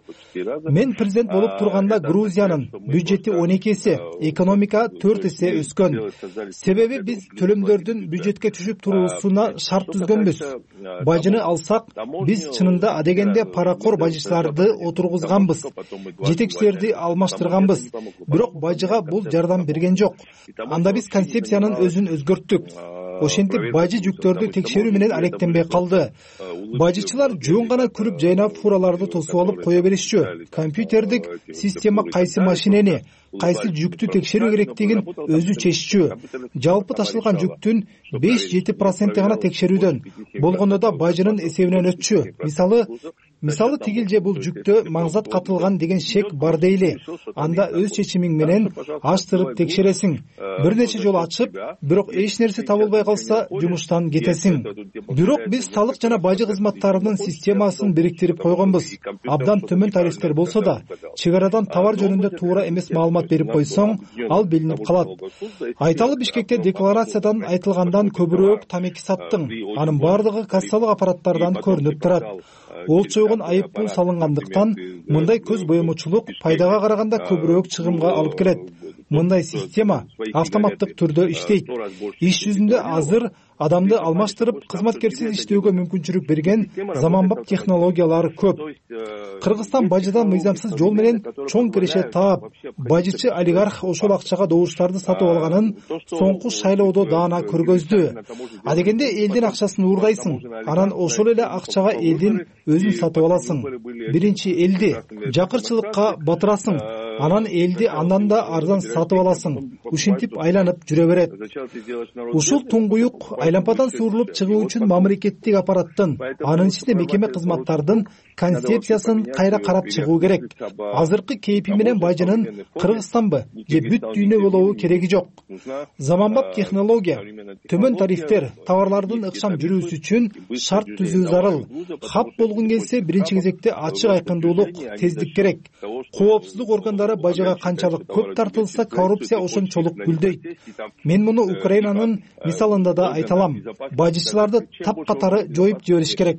Мен президент болуп турганда Грузиянын бюджети он эки эсе, экономика төрт эсе өскөн. Себеби биз төлөмдөрдүн бюджетке түшүп туруусуна шарт түзгөнбүз. Бажыны алсак, биз чынында адегенде паракор бажычыларды отургузганбыз. Жетекчилерди алмаштырганбыз. Бирок бажыга бул жардам берген жок. Анда биз концепциянын өзүн өзгөрттүк. Ошентип бажы жүктөрдү текшерүү менен алектенбей калды. Бажычылар жөн гана күрүп жайнап фураларды тосуп алып кое беришчү. Компьютердик система кайсы машинени, кайсы жүктү текшерүү керектигин өзү чеччү. Жалпы ташылган жүктүн беш жети проценти гана текшерүүдөн, болгондо да бажынын эсебинен өтчү. Мисалы, Мисалы тигил же бул жүктө маңзат катылган деген шек бар дейли. Анда өз чечимиң менен аштырып текшересиң. Бир нече жолу ачып, бирок эч нерсе табылбай калса, жумуштан кетесиң. Бирок биз салык жана бажы кызматтарынын системасын бириктирип койгонбуз. Абдан төмөн тарифтер болсо да, чек арадан товар жөнүндө туура эмес маалымат берип койсоң, ал билинип калат. Айталы Бишкекте декларациядан айтылгандан көбүрөөк тамеки саттың. Анын бардыгы кассалык аппараттардан көрүнүп турат. Ол чойгон айыппул салынгандыктан мындай көз боемочулук пайдага караганда көбүрөөк чыгымга алып келет. Мындай система автоматтык түрдө иштейт. Иш жүзүндө азыр адамды алмаштырып, кызматкерсиз иштөөгө мүмкүнчүлүк берген заманбап технологиялар көп. Кыргызстан бажыдан мыйзамсыз жол менен чоң киреше таап, бажычы олигарх ошол акчага добуштарды сатып алганын соңку шайлоодо даана көргөздү. Адегенде элдин акчасын уурдайсың, анан ошол эле акчага элдин өзүн сатып аласың. Биринчи элди жакырчылыкка батырасың, анан элди андан да арзан сатып аласың. Ушинтип айланып жүрө берет. Ушул туңгуюк айлампадан суурулуп чыгуу үчүн мамлекеттик аппараттын, анын ичинде мекеме кызматтардын концепциясын кайра карап чыгуу керек. Азыркы кейпи менен бажынын Кыргызстанбы же бүт дүйнө болобу кереги жок. Заманбап технология, төмөн тарифтер, товарлардын ыкшам жүрүүсү үчүн шарт түзүү зарыл. Хап болгон келсе биринчи кезекте ачык айкындуулук, тездик керек. Коопсуздук органдары бажыга канчалык көп тартылса, коррупция ошончолук гүлдөйт. Мен муну Украинанын мисалында да айта алам. Бажычыларды тапкатары жоюп жибериш керек.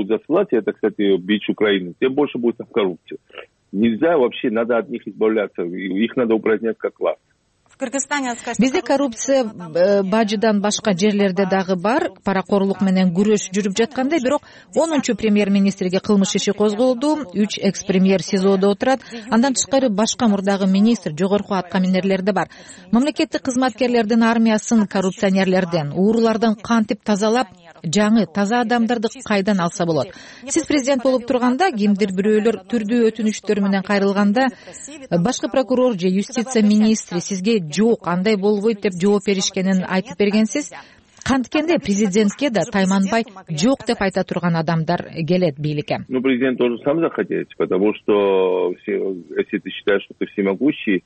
Это, кстати, бич Украины, тем больше будет там коррупция. Нельзя вообще, надо от них избавляться, их надо упразднять как класс. Бизде коррупция бажыдан башка жерлерде дагы бар, паракорлук менен күрөш жүрүп жаткандай, бирок онунчу премьер-министрге кылмыш иши козголду, үч экс-премьер СИЗОдо отурат, андан тышкары башка мурдагы министр, жогорку аткаминерлер да бар. Мамлекеттик кызматкерлердин армиясын коррупционерлерден, уурулардан кантип тазалап, жаңы таза адамдарды кайдан алса болот? Сиз президент болуп турганда, кимдир бирөөлөр түрдүү өтүнүчтөр менен кайрылганда, башкы прокурор же юстиция министри сизге жок, андай болбойт деп жооп беришкенин айтып бергенсиз. Канткенде президентке да тайманбай жок деп айта турган адамдар келет бийликке. Ну, президент должен сам захотеть, потому что если ты считаешь, что ты всемогущий,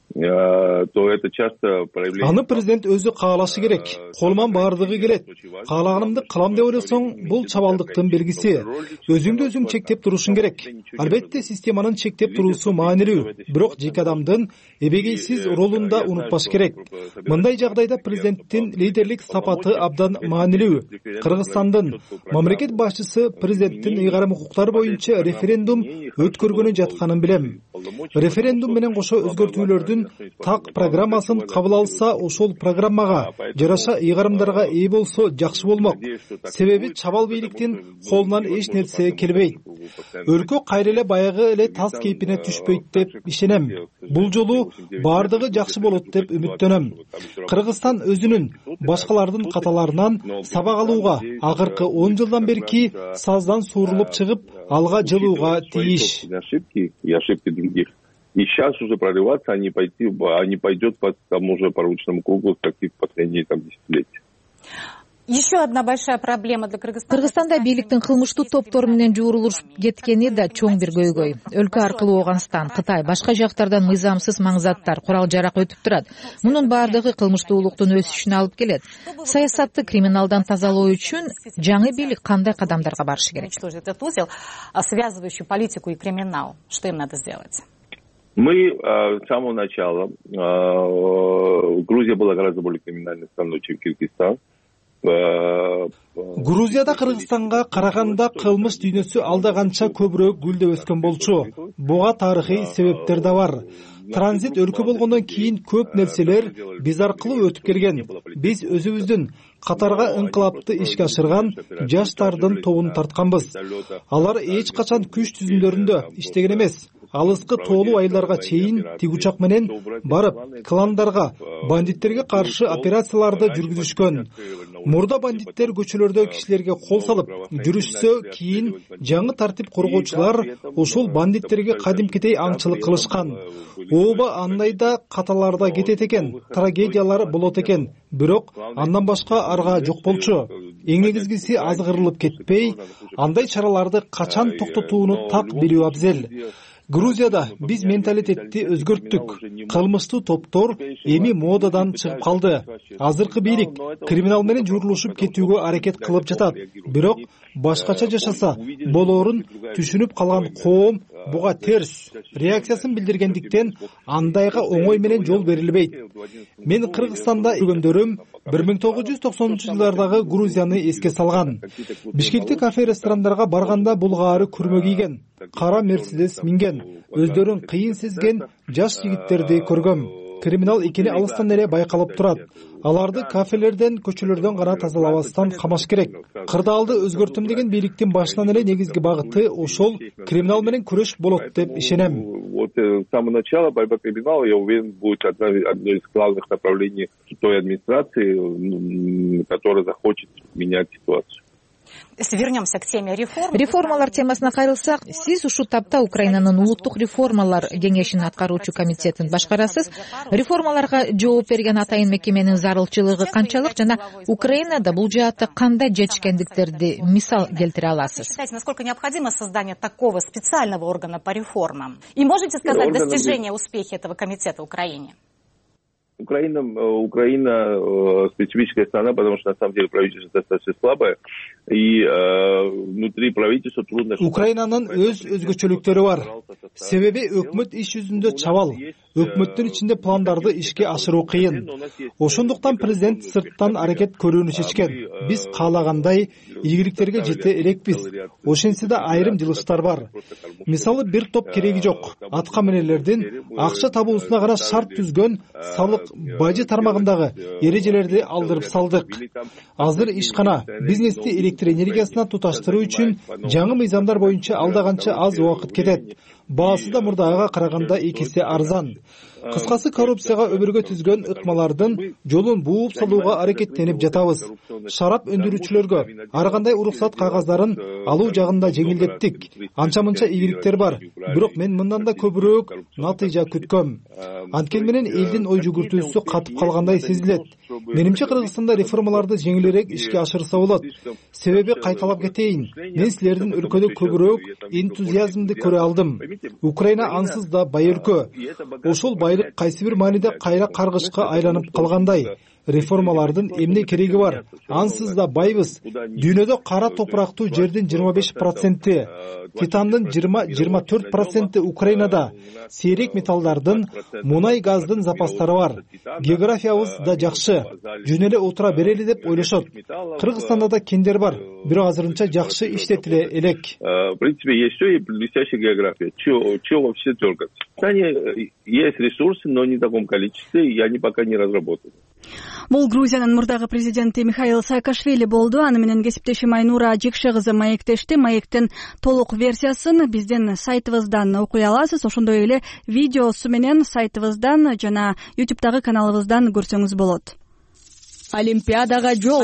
то это часто проявление. Аны президент өзү каалашы керек. Колуман бардыгы келет. Каалаганымды кылам деп ойлосоң, бул чабалдыктын белгиси. Өзүңдү өзүң чектеп турушуң керек. Албетте системанын чектеп туруусу маанилүү, бирок жеке адамдын эбегейсиз ролун да унутпаш керек. Мындай жагдайда президенттин лидерлик сапаты абдан маанилүү. Кыргызстандын мамлекет башчысы президенттин ыйгарым укуктары боюнча референдум өткөргөнү жатканын билем. Референдум менен кошо өзгөртүүлөрдүн так программасын кабыл алса, ошол программага жараша ыйгарымдарга ээ болсо жакшы болмок. Себеби чабал бийликтин колунан эч нерсе келбейт. Өлкө кайра эле баягы эле таз кейпине түшпөйт деп ишенем. Бул жолу бардыгы жакшы болот деп үмүттөнөм. Кыргызстан өзүнүн башкалардын каталарынан сабак алууга, акыркы он жылдан берки саздан суурулуп чыгып, алга жылууга тийиш. И сейчас уже прорываться, а не пойти, а не пойдет по тому же порочному кругу, как и в последние там десятилетия. Еще одна большая проблема для Кыргызстана. Кыргызстанда бийликтин кылмыштуу топтору менен жуурулушуп кеткени да чоң бир көйгөй. Өлкө аркылуу Ооганстан, Кытай, башка жактардан мыйзамсыз маңзаттар, курал жарак өтүп турат. Мунун баардыгы кылмыштуулуктун өсүшүнө алып келет. Саясатты криминалдан тазалоо үчүн жаңы бийлик кандай кадамдарга барышы керек? Этот узел, связывающий политику и криминал. Что им надо сделать? Мы э, с самого начала, э, Грузия была гораздо более криминальной страной, чем Киргизстан. Грузияда Кыргызстанга караганда кылмыш дүйнөсү алда канча көбүрөөк гүлдөп өскөн болчу. Буга тарыхый себептер да бар. Транзит өлкө болгондон кийин көп нерселер биз аркылуу өтүп келген. Биз өзүбүздүн катарга ыңкылапты ишке ашырган жаштардын тобун тартканбыз. Алар эч качан күч түзүмдөрүндө иштеген эмес. Алыскы тоолуу айылдарга чейин тик учак менен барып, кландарга, бандиттерге каршы операцияларды жүргүзүшкөн. Мурда бандиттер көчөлөрдө кишилерге кол салып жүрүшсө, кийин жаңы тартип коргоочулар ошол бандиттерге кадимкидей аңчылык кылышкан. Ооба андай да каталарда кетет экен, трагедиялар болот экен. Бирок андан башка арга жок болчу. Эң негизгиси азгырылып кетпей, андай чараларды качан токтотууну так билүү абзел. Грузияда биз менталитетти өзгөрттүк. Кылмыштуу топтор эми модадан чыгып калды. Азыркы бийлик криминал менен жуурулушуп кетүүгө аракет кылып жатат. Бирок башкача жашаса болоорун түшүнүп калган коом буга терс реакциясын билдиргендиктен андайга оңой менен жол берилбейт. Мен Кыргызстанда көргөндөрүм бир миң тогуз жүз токсонунчу жылдардагы Грузияны эске салган. Бишкекте кафе-ресторандарга барганда булгаары күрмө кийген, кара Мерседес минген, өздөрүн кыйын сезген жаш жигиттерди көргөм. Криминал экени алыстан эле байкалып турат. Аларды кафелерден, көчөлөрдөн гана тазалабастан камаш керек. Кырдаалды өзгөртөм деген бийликтин башынан эле негизги багыты ошол криминал менен күрөш болот деп ишенем. Вот с самого начала борьба криминала, я уверен, будет одно из главных направлений той администрации, которая захочет менять ситуацию. Если вернемся к теме реформ. Реформалар темасына кайрылсак, сиз ушул тапта Украинанын улуттук реформалар кеңешинин аткаруучу комитетин башкарасыз. Реформаларга жооп берген атайын мекеменин зарылчылыгы канчалык жана Украинада бул жаатта кандай жетишкендиктерди мисал келтире аласыз? Считаете, насколько необходимо создание такого специального органа по реформам? И можете сказать достижения, успехи этого комитета в Украине? Украина, Украина специфическая страна, потому что на самом деле правительство достаточно слабое, и э, внутри правительства трудно... Украинанын өз өзгөчөлүктөрү бар. Себеби өкмөт иш жүзүндө чабал, өкмөттүн ичинде пландарды ишке ашыруу кыйын. Ошондуктан президент сырттан аракет көрүүнү чечкен. Биз каалагандай ийгиликтерге жете элекпиз. Ошентсе да айрым жылыштар бар. Мисалы бир топ кереги жок. Атка менелердин акча табуусуна гана шарт түзгөн салык бажы тармагындагы эрежелерди алдырып салдык. Азыр ишкана бизнести электр энергиясына туташтыруу үчүн жаңы мыйзамдар боюнча алда канча аз убакыт кетет. Баасы да мурдагыга караганда эки эсе арзан. Кыскасы коррупцияга өмүргө түзгөн ыкмалардын жолун бууп салууга аракеттенип жатабыз. Шарап өндүрүүчүлөргө ар кандай уруксат кагаздарын алуу жагында жеңилдеттик. Анча мынча ийгиликтер бар. Бирок мен мындан да көбүрөөк натыйжа күткөм. Анткени менен элдин ой жүгүртүүсү катып калгандай сезилет. Менимче Кыргызстанда реформаларды жеңилирээк ишке ашырса болот. Себеби кайталап кетейин. Мен силердин өлкөдө көбүрөөк энтузиазмды көрө алдым. Украина ансыз да бай өлкө. Ошол байлык кайсы бир мааниде кайра каргышка айланып калгандай. Реформалардын эмне кереги бар? Ансыз да байбыз. Дүйнөдө кара топурактуу жердин жыйырма беш проценти, титандын жыйырма жыйырма төрт проценти Украинада, сейрек металлдардын, мунай газдын запастары бар. Географиябыз да жакшы. Жөн эле отура берели деп ойлошот. Кыргызстанда да кендер бар, бирок азырынча жакшы иштетиле элек. В принципе, есть все и блестящая география. Чего вообще дергаться? Есть ресурсы, но не в таком количестве, и они пока не разработаны. Бул Грузиянын мурдагы президенти Михаил Саакашвили болду. Аны менен кесиптешим Айнура Жекше кызы маектешти. Маектин толук версиясын биздин сайтыбыздан окуй аласыз. Ошондой эле видеосу менен сайтыбыздан жана ютубтагы каналыбыздан көрсөңүз болот. Олимпиадага жол.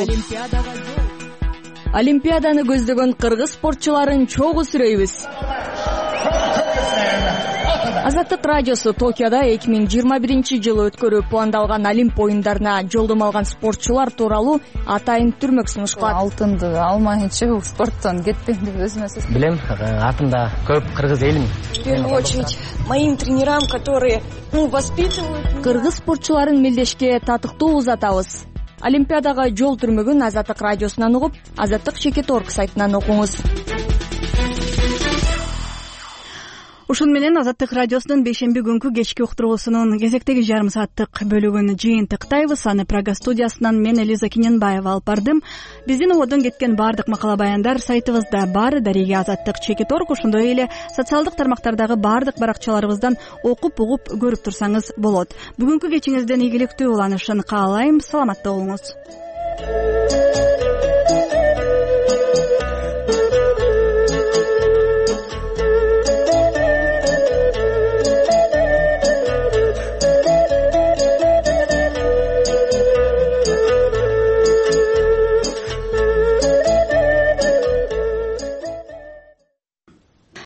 Олимпиаданы көздөгөн кыргыз спортчуларын чогуу сүрөйбүз. Азаттык радиосу Токиодо эки миң жыйырма биринчи жылы өткөрүү пландалган Олимп оюндарына жолдомо алган спортчулар тууралуу атайын түрмөк сунушталат. Алтынды алмайынча бул спорттон кетпейм деп өзүмө сөз билем. Атымда көп кыргыз элим. В первую очередь моим тренерам, которые ну воспитывают. Кыргыз спортчуларын мелдешке татыктуу узатабыз. Олимпиадага жол түрмөгүн Азаттык радиосунан угуп, Азаттык чекит точка орг сайтынан окуңуз. Ушун менен Азаттык радиосунун бейшемби күнкү кечки уктуруусунун кезектеги жарым сааттык бөлүгүн жыйынтыктайбыз. Аны Прага студиясынан мен Элиза Киненбаева алып бардым. Биздин ободон кеткен баардык макала баяндар сайтыбызда бар. Дареги Азаттык чекит точка орг, ошондой эле социалдык тармактардагы баардык баракчаларыбыздан окуп угуп көрүп турсаңыз болот. Бүгүнкү кечиңизден ийгиликтүү уланышын каалайм. Саламатта болуңуз.